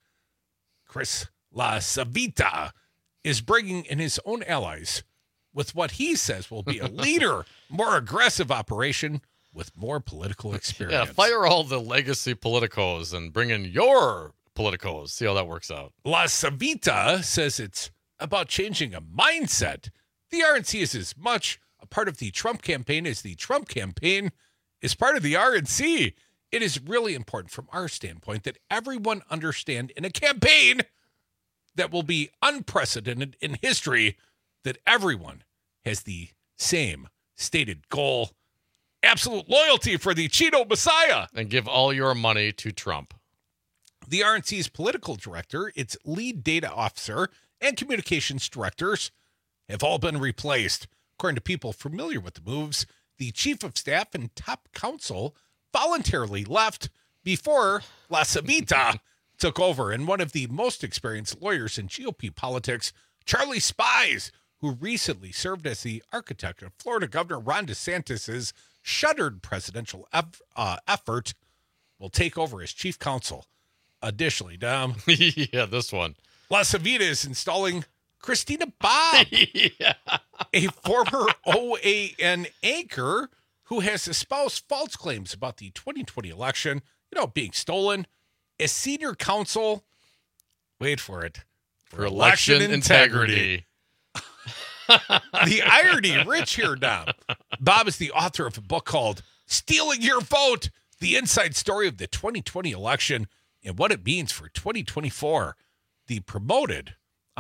is bringing in his own allies with what he says will be a leaner, more aggressive operation with more political experience. Yeah, fire all the legacy politicos and bring in your politicos. See how that works out. LaCivita says it's about changing a mindset. The RNC is as much a part of the Trump campaign as the Trump campaign is part of the RNC. It is really important from our standpoint that everyone understand in a campaign that will be unprecedented in history that everyone has the same stated goal, absolute loyalty for the Cheeto Messiah. And give all your money to Trump. The RNC's political director, its lead data officer, and communications directors have all been replaced. According to people familiar with the moves, the chief of staff and top counsel voluntarily left before LaCivita took over. And one of the most experienced lawyers in GOP politics, Charlie Spies, who recently served as the architect of Florida Governor Ron DeSantis' shuttered presidential effort, will take over as chief counsel. Additionally, Dom. Yeah, this one. LaCivita is installing Christina Bobb, a former OAN anchor who has espoused false claims about the 2020 election, being stolen, as senior counsel, wait for it, for election integrity. The irony rich here, Dom. Bob is the author of a book called Stealing Your Vote, the inside story of the 2020 election and what it means for 2024. Promoted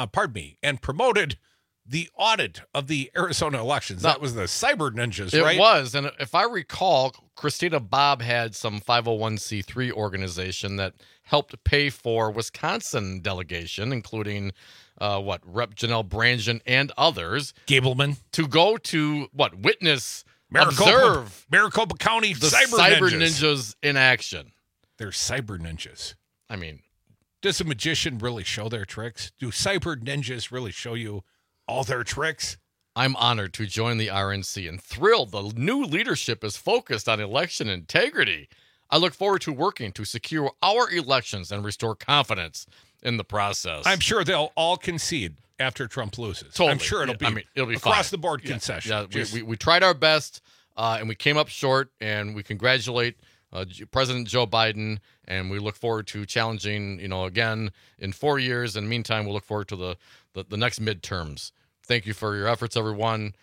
the audit of the Arizona elections. That was the Cyber Ninjas, right? It was. And if I recall, Christina Bobb had some 501c3 organization that helped pay for Wisconsin delegation, including Rep. Janelle Brandon and others. Gableman. To go to witness, Maricopa County the Cyber Ninjas in action. They're Cyber Ninjas. I mean, does a magician really show their tricks? Do Cyber Ninjas really show you all their tricks? I'm honored to join the RNC and thrilled the new leadership is focused on election integrity. I look forward to working to secure our elections and restore confidence in the process. I'm sure they'll all concede after Trump loses. Totally. I'm sure it'll be across the board concession. Yeah, we tried our best, and we came up short, and we congratulate President Joe Biden, and we look forward to challenging, again in 4 years. In the meantime, we'll look forward to the next midterms. Thank you for your efforts, everyone.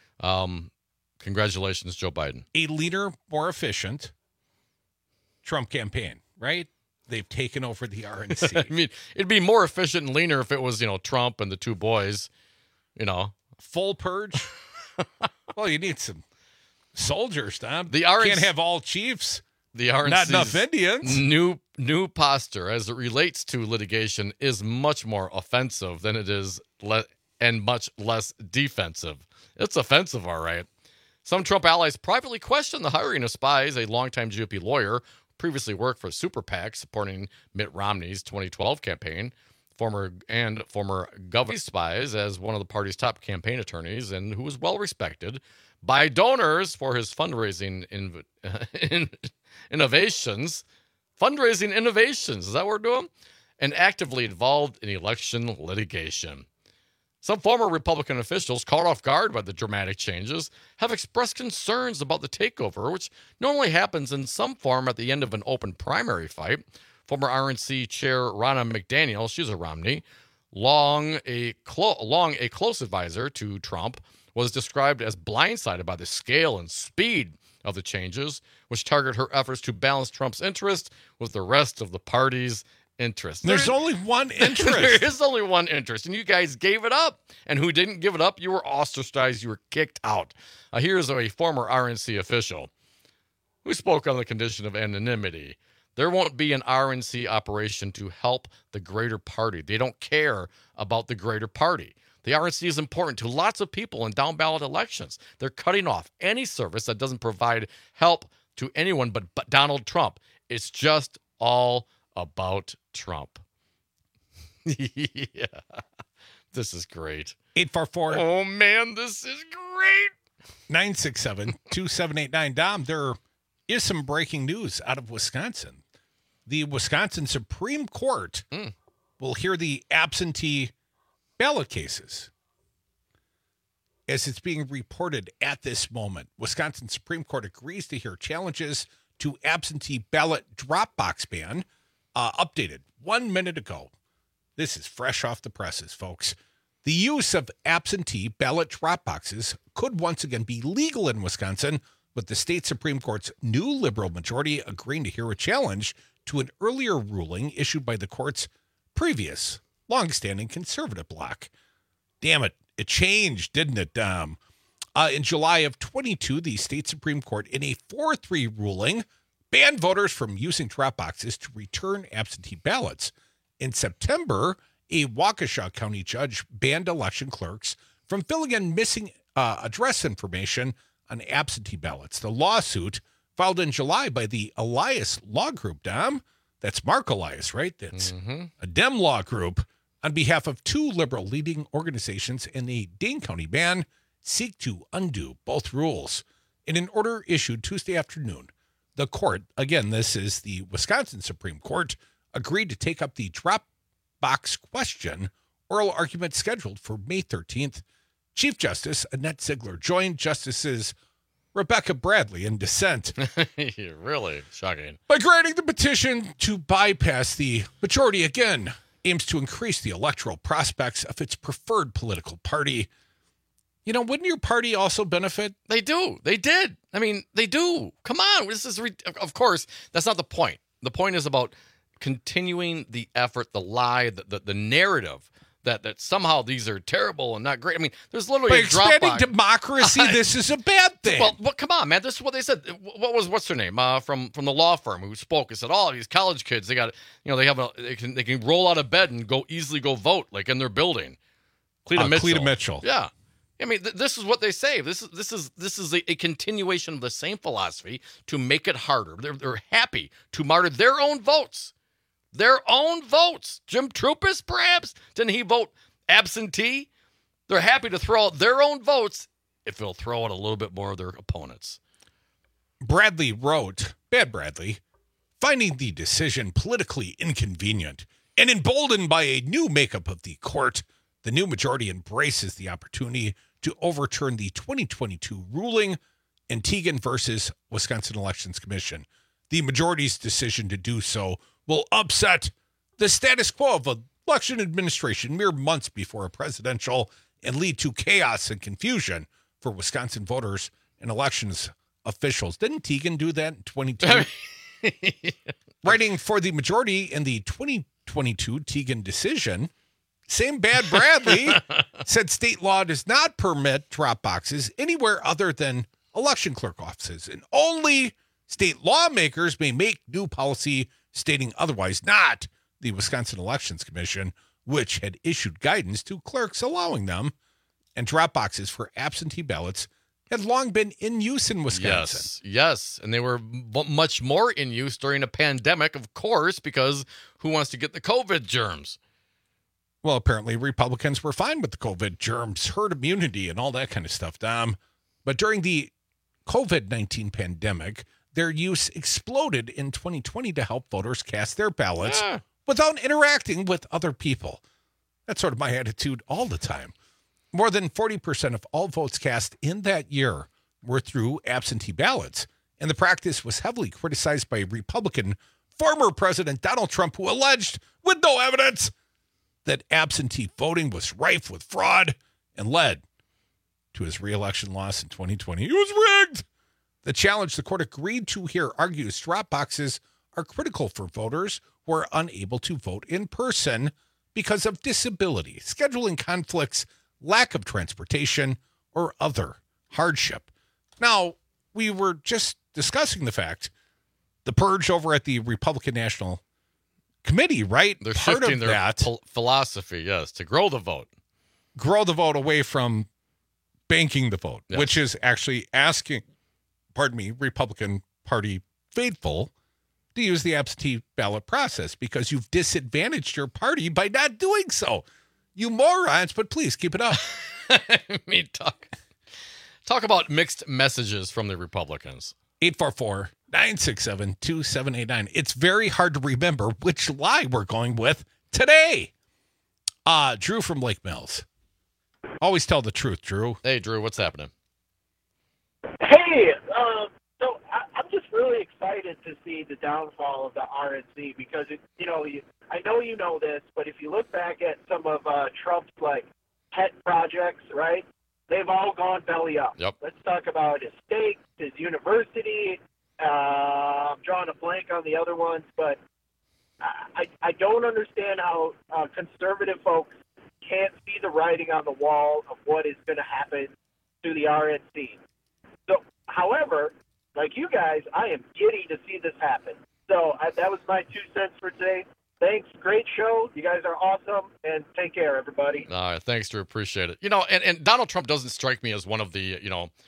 Congratulations, Joe Biden. A leaner, more efficient Trump campaign. right? They've taken over the RNC. I mean, it'd be more efficient and leaner if it was, Trump and the two boys, Full purge? Well, you need some soldiers, Tom. The RNC can't have all chiefs. The RNC's not enough Indians. New posture as it relates to litigation is much more offensive than it is and much less defensive. It's offensive, all right. Some Trump allies privately questioned the hiring of Spies, a longtime GOP lawyer, previously worked for Super PAC supporting Mitt Romney's 2012 campaign, former governor Spies as one of the party's top campaign attorneys, and who was well respected by donors for his fundraising innovations. Fundraising innovations, is that what we're doing? And actively involved in election litigation. Some former Republican officials, caught off guard by the dramatic changes, have expressed concerns about the takeover, which normally happens in some form at the end of an open primary fight. Former RNC chair Ronna McDaniel, she's a Romney, long a close advisor to Trump, was described as blindsided by the scale and speed of the changes, which target her efforts to balance Trump's interest with the rest of the party's interest. There's only one interest. There is only one interest, and you guys gave it up. And who didn't give it up, you were ostracized. You were kicked out. Here's a former RNC official who spoke on the condition of anonymity. There won't be an RNC operation to help the greater party. They don't care about the greater party. The RNC is important to lots of people in down-ballot elections. They're cutting off any service that doesn't provide help to anyone but Donald Trump. It's just all about Trump. Yeah. This is great. 844. Oh, man, this is great. 967-2789. Dom, there is some breaking news out of Wisconsin. The Wisconsin Supreme Court will hear the absentee ballot cases. As it's being reported at this moment, Wisconsin Supreme Court agrees to hear challenges to absentee ballot drop box ban, updated 1 minute ago. This is fresh off the presses, folks. The use of absentee ballot drop boxes could once again be legal in Wisconsin, with the state Supreme Court's new liberal majority agreeing to hear a challenge to an earlier ruling issued by the court's previous longstanding conservative bloc. Damn it. It changed, didn't it, Dom? In July of 22, the state Supreme Court, in a 4-3 ruling, banned voters from using drop boxes to return absentee ballots. In September, a Waukesha County judge banned election clerks from filling in missing address information on absentee ballots. The lawsuit, filed in July by the Elias Law Group, Dom, that's Mark Elias, right? That's a Dem law group, on behalf of two liberal leading organizations in the Dane County ban, seek to undo both rules. In an order issued Tuesday afternoon, the court, again, this is the Wisconsin Supreme Court, agreed to take up the drop box question, oral argument scheduled for May 13th. Chief Justice Annette Ziegler joined Justices Rebecca Bradley in dissent. Really shocking. By granting the petition to bypass the majority again, aims to increase the electoral prospects of its preferred political party. You know, wouldn't your party also benefit? They do. They did. I mean, they do. Come on. This is, of course, that's not the point. The point is about continuing the effort, the lie, the narrative that somehow these are terrible and not great. I mean, there's literally by expanding democracy, this is a bad thing. Well, come on, man. This is what they said. What's her name from the law firm who spoke? It said, "Oh, these college kids, they got, they can roll out of bed and easily go vote like in their building." Cleta Mitchell. Yeah. I mean, this is what they say. This is a continuation of the same philosophy to make it harder. They're happy to martyr their own votes. Their own votes. Jim Troupis, perhaps? Didn't he vote absentee? They're happy to throw out their own votes if they'll throw out a little bit more of their opponents. Bradley wrote, Bad Bradley, finding the decision politically inconvenient and emboldened by a new makeup of the court, the new majority embraces the opportunity to overturn the 2022 ruling in Teigen versus Wisconsin Elections Commission. The majority's decision to do so will upset the status quo of election administration mere months before a presidential and lead to chaos and confusion for Wisconsin voters and elections officials. Didn't Teigen do that in 2022? Writing for the majority in the 2022 Teagan decision, same Bad Bradley said state law does not permit drop boxes anywhere other than election clerk offices, and only state lawmakers may make new policy stating otherwise, not the Wisconsin Elections Commission, which had issued guidance to clerks allowing them, and drop boxes for absentee ballots had long been in use in Wisconsin. Yes. And they were much more in use during a pandemic, of course, because who wants to get the COVID germs? Well, apparently Republicans were fine with the COVID germs, herd immunity, and all that kind of stuff, Dom. But during the COVID-19 pandemic, their use exploded in 2020 to help voters cast their ballots without interacting with other people. That's sort of my attitude all the time. More than 40% of all votes cast in that year were through absentee ballots, and the practice was heavily criticized by Republican former President Donald Trump, who alleged, with no evidence, that absentee voting was rife with fraud and led to his re-election loss in 2020. It was rigged. The challenge the court agreed to here argues drop boxes are critical for voters who are unable to vote in person because of disability, scheduling conflicts, lack of transportation, or other hardship. Now, we were just discussing the fact, the purge over at the Republican National Committee, right? They're part shifting of their that philosophy, yes, to grow the vote. Grow the vote away from banking the vote, which is actually asking, Republican Party faithful to use the absentee ballot process because you've disadvantaged your party by not doing so. You morons, but please keep it up. I mean, talk about mixed messages from the Republicans. 844-967-2789. It's very hard to remember which lie we're going with today. Drew from Lake Mills. Always tell the truth, Drew. Hey, Drew, what's happening? Hey, so I'm just really excited to see the downfall of the RNC because, I know you know this, but if you look back at some of Trump's, pet projects, right, they've all gone belly up. Yep. Let's talk about his state, his university. I'm drawing a blank on the other ones, but I don't understand how conservative folks can't see the writing on the wall of what is going to happen to the RNC. So, however, like you guys, I am giddy to see this happen. So that was my 2 cents for today. Thanks. Great show. You guys are awesome. And take care, everybody. All right. Thanks, Drew. Appreciate it. And Donald Trump doesn't strike me as one of the,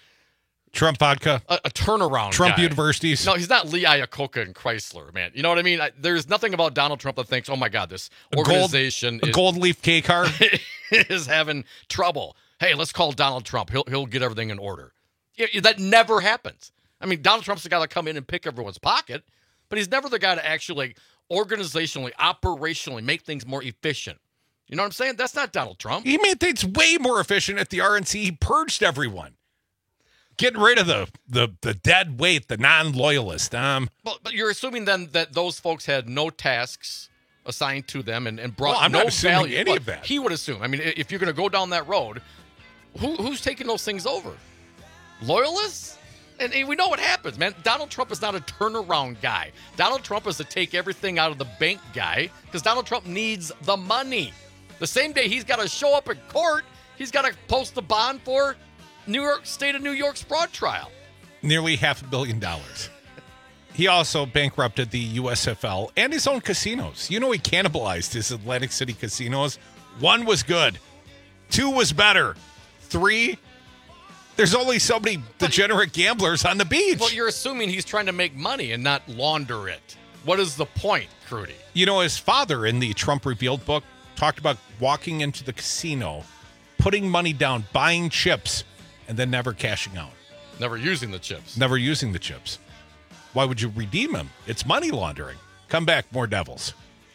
Trump vodka. A turnaround Trump guy. Universities. No, he's not Lee Iacocca and Chrysler, man. You know what I mean? There's nothing about Donald Trump that thinks, oh, my God, this organization a gold leaf K car is having trouble. Hey, let's call Donald Trump. He'll get everything in order. That never happens. I mean, Donald Trump's the guy that come in and pick everyone's pocket, but he's never the guy to actually organizationally, operationally make things more efficient. You know what I'm saying? That's not Donald Trump. He made things way more efficient at the RNC. He purged everyone. Getting rid of the dead weight, the non-loyalists. But you're assuming then that those folks had no tasks assigned to them and brought I'm no not assuming value. any of that. He would assume. I mean, if you're going to go down that road, who's taking those things over? Loyalists? And we know what happens, man. Donald Trump is not a turnaround guy. Donald Trump is a take everything out of the bank guy because Donald Trump needs the money. The same day he's got to show up at court, he's got to post the bond for State of New York's fraud trial. Nearly $500 million. He also bankrupted the USFL and his own casinos. He cannibalized his Atlantic City casinos. 1 was good. 2 was better. 3, there's only so many degenerate gamblers on the beach. Well, you're assuming he's trying to make money and not launder it. What is the point, Crudy? His father in the Trump Revealed book talked about walking into the casino, putting money down, buying chips, and then never cashing out. Never using the chips. Never using the chips. Why would you redeem them? It's money laundering. Come back, more Devils.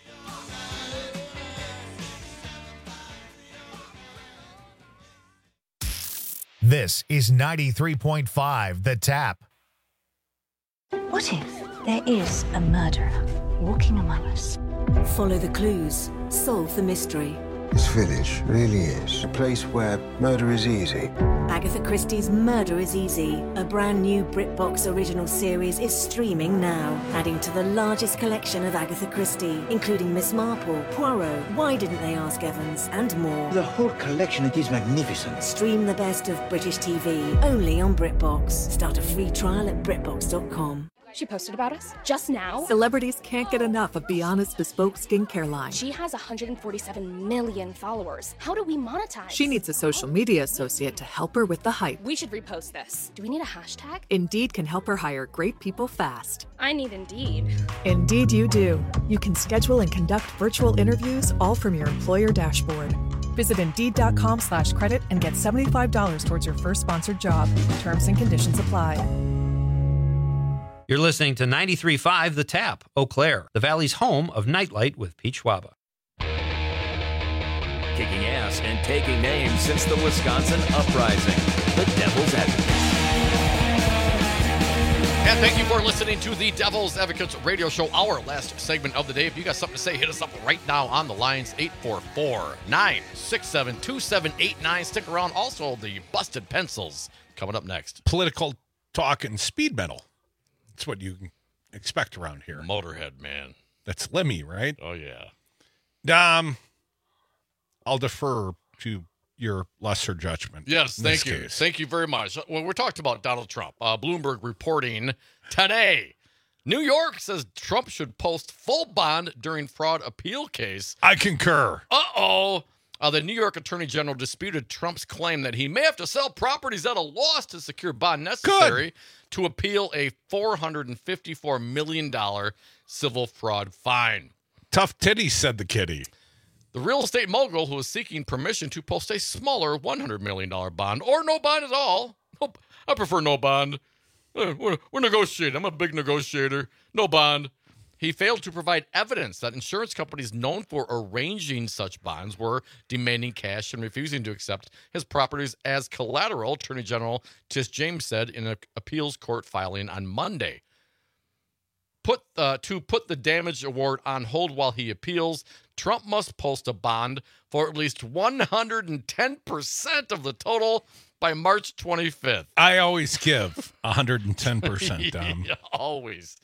This is 93.5 The Tap. What if there is a murderer walking among us? Follow the clues, solve the mystery. This village really is a place where murder is easy. Agatha Christie's Murder is Easy, a brand new BritBox original series, is streaming now, adding to the largest collection of Agatha Christie, including Miss Marple, Poirot, Why Didn't They Ask Evans, and more. The whole collection, it is magnificent. Stream the best of British TV, only on BritBox. Start a free trial at BritBox.com. She posted about us just now. Celebrities can't get enough of Be Honest Bespoke skincare line. She has 147 million followers. How do we monetize? She needs a social media associate to help her with the hype. We should repost this. Do we need a hashtag? Indeed can help her hire great people fast. I need Indeed. Indeed you do. You can schedule and conduct virtual interviews all from your employer dashboard. Visit Indeed.com/credit and get $75 towards your first sponsored job. Terms and conditions apply. You're listening to 93.5 The Tap, Eau Claire, the Valley's home of Nightlight with Pete Schwaba. Kicking ass and taking names since the Wisconsin Uprising. The Devil's Advocate. And thank you for listening to the Devil's Advocates radio show, our last segment of the day. If you got something to say, hit us up right now on the lines, 844-967-2789. Stick around. Also, the Busted Pencils coming up next. Political talk and speed metal. That's what you can expect around here. Motorhead, man. That's Lemmy, right? Oh, yeah. I'll defer to your lesser judgment. Yes, thank you. Case. Thank you very much. Well, we're talking about Donald Trump. Bloomberg reporting today. New York says Trump should post full bond during fraud appeal case. I concur. Uh-oh. The New York Attorney General disputed Trump's claim that he may have to sell properties at a loss to secure bond necessary to appeal a $454 million civil fraud fine. Tough titties, said the kitty. The real estate mogul, who is seeking permission to post a smaller $100 million bond, or no bond at all. Nope, I prefer no bond. We're negotiating. I'm a big negotiator. No bond. He failed to provide evidence that insurance companies known for arranging such bonds were demanding cash and refusing to accept his properties as collateral, Attorney General Tish James said in an appeals court filing on Monday. To put the damage award on hold while he appeals, Trump must post a bond for at least 110% of the total by March 25th. I always give 110%, Dom. Yeah, always.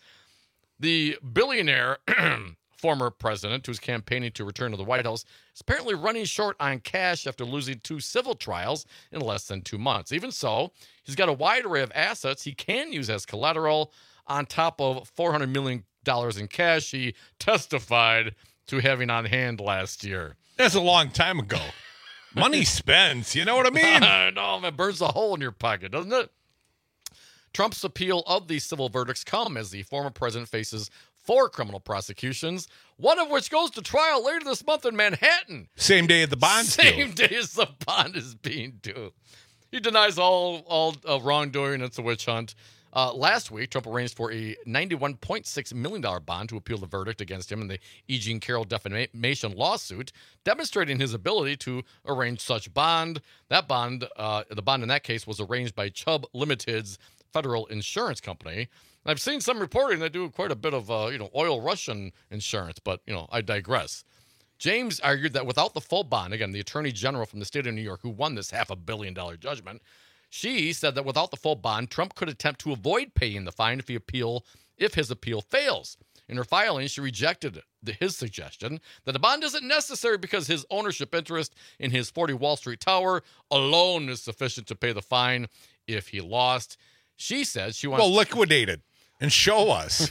The billionaire, former president, who's campaigning to return to the White House, is apparently running short on cash after losing 2 civil trials in less than 2 months. Even so, he's got a wide array of assets he can use as collateral on top of $400 million in cash he testified to having on hand last year. That's a long time ago. Money spends, you know what I mean? No, man, burns a hole in your pocket, doesn't it? Trump's appeal of these civil verdicts come as the former president faces 4 criminal prosecutions, one of which goes to trial later this month in Manhattan. Same day as the bond Same day as the bond is being due. He denies all wrongdoing. It's a witch hunt. Last week, Trump arranged for a $91.6 million bond to appeal the verdict against him in the E. Jean Carroll defamation lawsuit, demonstrating his ability to arrange such bond. That bond, the bond in that case, was arranged by Chubb Limited's federal insurance company. I've seen some reporting that do quite a bit of oil Russian insurance, but I digress. James argued that without the full bond, again, the attorney general from the state of New York who won this $500 million judgment, she said that without the full bond, Trump could attempt to avoid paying the fine if his appeal fails. In her filing, she rejected his suggestion that the bond isn't necessary because his ownership interest in his 40 Wall Street Tower alone is sufficient to pay the fine if he lost. She says she wants liquidate it and show us.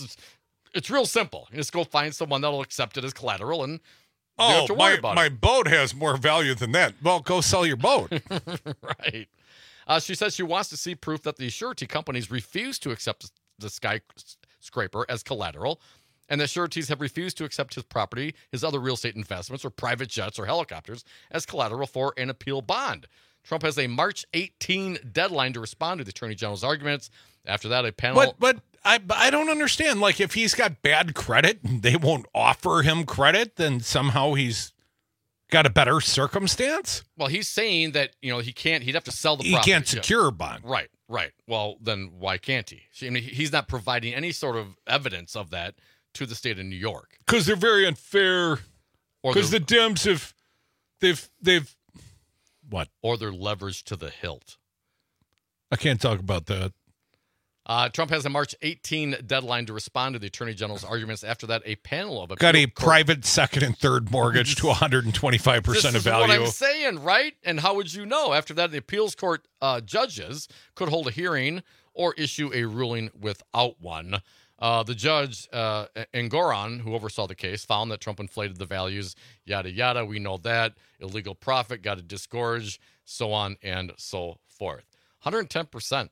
It's real simple. You just go find someone that'll accept it as collateral and you don't have to worry about my boat has more value than that. Well, go sell your boat. Right. She says she wants to see proof that the surety companies refuse to accept the skyscraper as collateral, and that sureties have refused to accept his property, his other real estate investments, or private jets or helicopters as collateral for an appeal bond. Trump has a March 18 deadline to respond to the Attorney General's arguments. After that, a panel... But I don't understand. Like, if he's got bad credit, they won't offer him credit, then somehow he's got a better circumstance? Well, he's saying that, he'd have to sell the property. He can't secure a bond. Right. Well, then why can't he? He's not providing any sort of evidence of that to the state of New York. Because they're very unfair. Because the Dems have They've what? Or they're leveraged to the hilt. I can't talk about that. Trump has a March 18 deadline to respond to the Attorney General's arguments. After that, a panel of got a private second and third mortgage to 125% this of is value. What I'm saying, right? And how would you know? After that, the appeals court judges could hold a hearing or issue a ruling without one. The judge, Engoron, who oversaw the case, found that Trump inflated the values, yada, yada. We know that. Illegal profit, got to disgorge, so on and so forth. 110%.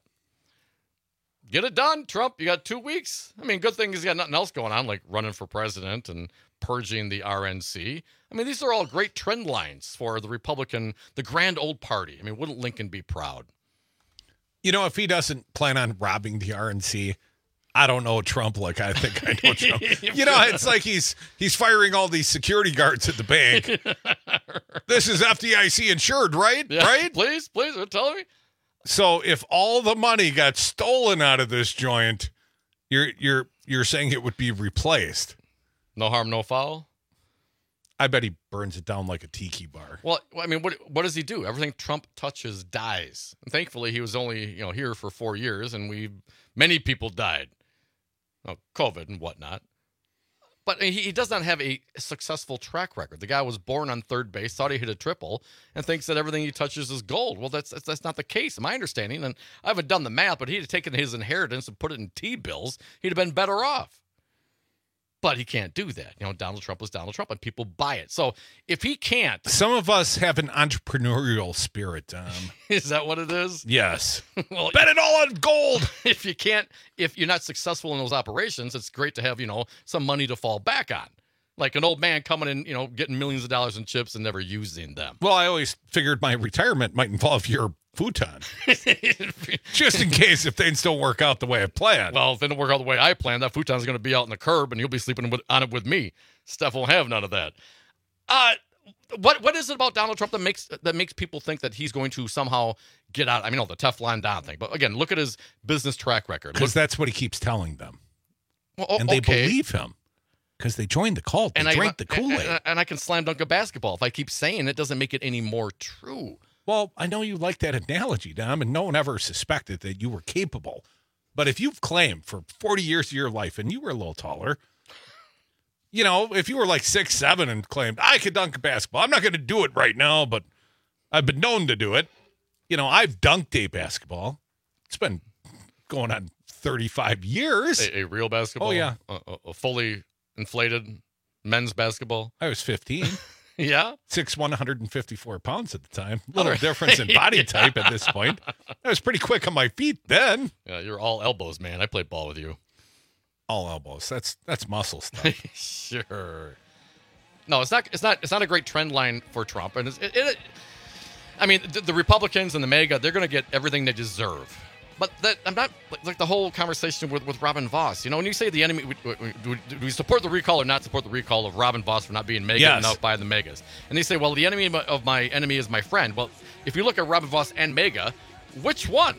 Get it done, Trump. You got 2 weeks. I mean, good thing he's got nothing else going on, like running for president and purging the RNC. I mean, these are all great trend lines for the Republican, the grand old party. I mean, wouldn't Lincoln be proud? You know, if he doesn't plan on robbing the RNC, I don't know Trump like I think I know Trump. You know, it's like he's firing all these security guards at the bank. This is FDIC insured, right? Yeah, right? Please, tell me. So if all the money got stolen out of this joint, you're saying it would be replaced. No harm, no foul. I bet he burns it down like a tiki bar. Well, I mean, what does he do? Everything Trump touches dies. And thankfully, he was only here for 4 years, and many people died. COVID and whatnot. But he does not have a successful track record. The guy was born on third base, thought he hit a triple, and thinks that everything he touches is gold. Well, that's not the case, in my understanding. And I haven't done the math, but he'd have taken his inheritance and put it in T-bills. He'd have been better off. But he can't do that. Donald Trump is Donald Trump, and people buy it. So if he can't... Some of us have an entrepreneurial spirit, Tom. Is that what it is? Yes. Well, bet it all on gold. If you're not successful in those operations, it's great to have, some money to fall back on. Like an old man coming in, getting millions of dollars in chips and never using them. Well, I always figured my retirement might involve your futon. Just in case if things don't work out the way I planned. Well, if they don't work out the way I planned, that futon's going to be out in the curb and you'll be sleeping on it with me. Steph won't have none of that. What is it about Donald Trump that makes people think that he's going to somehow get out? I mean, the Teflon Don thing. But again, look at his business track record. Because that's what he keeps telling them. Well, and they believe him. Because they joined the cult. They drank the Kool-Aid. And I can slam dunk a basketball. If I keep saying it, doesn't make it any more true. Well, I know you like that analogy, Dom, and no one ever suspected that you were capable. But if you've claimed for 40 years of your life, and you were a little taller, if you were like 6'7" and claimed, I could dunk a basketball. I'm not going to do it right now, but I've been known to do it. I've dunked a basketball. It's been going on 35 years. A real basketball? Oh, yeah. A fully inflated men's basketball? I was 15. Yeah? 6'1", 154 pounds at the time. Little difference in body type at this point. I was pretty quick on my feet then. Yeah, you're all elbows, man. I played ball with you. All elbows. That's muscle stuff. Sure. No, it's not a great trend line for Trump. And the Republicans and the MAGA, they're going to get everything they deserve. But I'm not like the whole conversation with Robin Vos. When you say the enemy, do we support the recall or not support the recall of Robin Vos for not being MAGA and out by the MAGAs? And they say, well, the enemy of my enemy is my friend. Well, if you look at Robin Vos and MAGA, which one?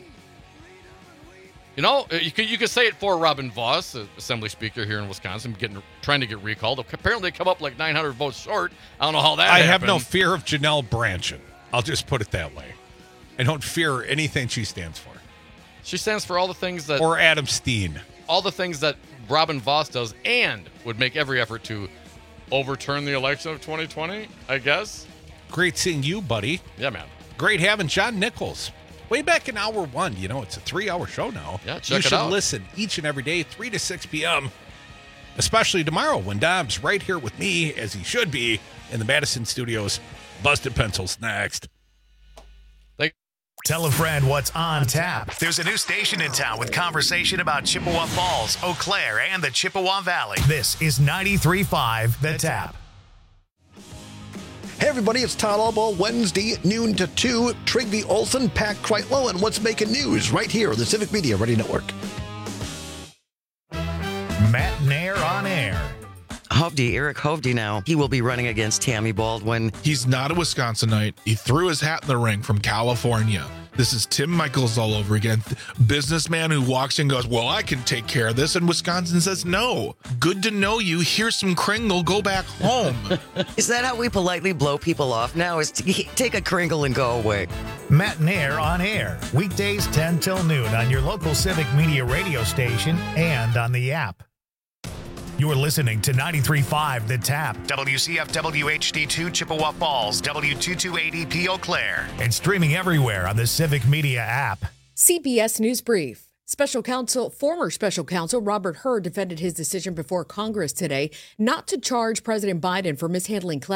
You could say it for Robin Vos, Assembly Speaker here in Wisconsin, trying to get recalled. Apparently, they come up like 900 votes short. I don't know how that happened. I have no fear of Janelle Brandtjen. I'll just put it that way. I don't fear anything she stands for. She stands for all the things that... Or Adam Steen. All the things that Robin Vos does and would make every effort to overturn the election of 2020, I guess. Great seeing you, buddy. Yeah, man. Great having John Nichols. Way back in hour 1. It's a 3-hour show now. Yeah, check it out. You should listen each and every day, 3 to 6 p.m., especially tomorrow when Dom's right here with me, as he should be, in the Madison studios. Busted Pencils next. Tell a friend what's on tap. There's a new station in town with conversation about Chippewa Falls, Eau Claire, and the Chippewa Valley. This is 93.5 The Tap. Hey everybody, it's Todd Albaugh, Wednesday, noon to 2. Trygve Olsen, Pat Kreitlow, and what's making news right here on the Civic Media Radio Network. Matt Nair on air. Eric Hovde now. He will be running against Tammy Baldwin. He's not a Wisconsinite. He threw his hat in the ring from California. This is Tim Michaels all over again. Businessman who walks in and goes, well, I can take care of this. And Wisconsin says, no. Good to know you. Here's some Kringle. Go back home. Is that how we politely blow people off now? Is to take a Kringle and go away? Matt and Air on air. Weekdays 10 till noon on your local Civic Media radio station and on the app. You're listening to 93.5 The Tap, WCFW HD2 Chippewa Falls, W228EP Eau Claire, and streaming everywhere on the Civic Media app. CBS News Brief. Former Special Counsel Robert Hur defended his decision before Congress today not to charge President Biden for mishandling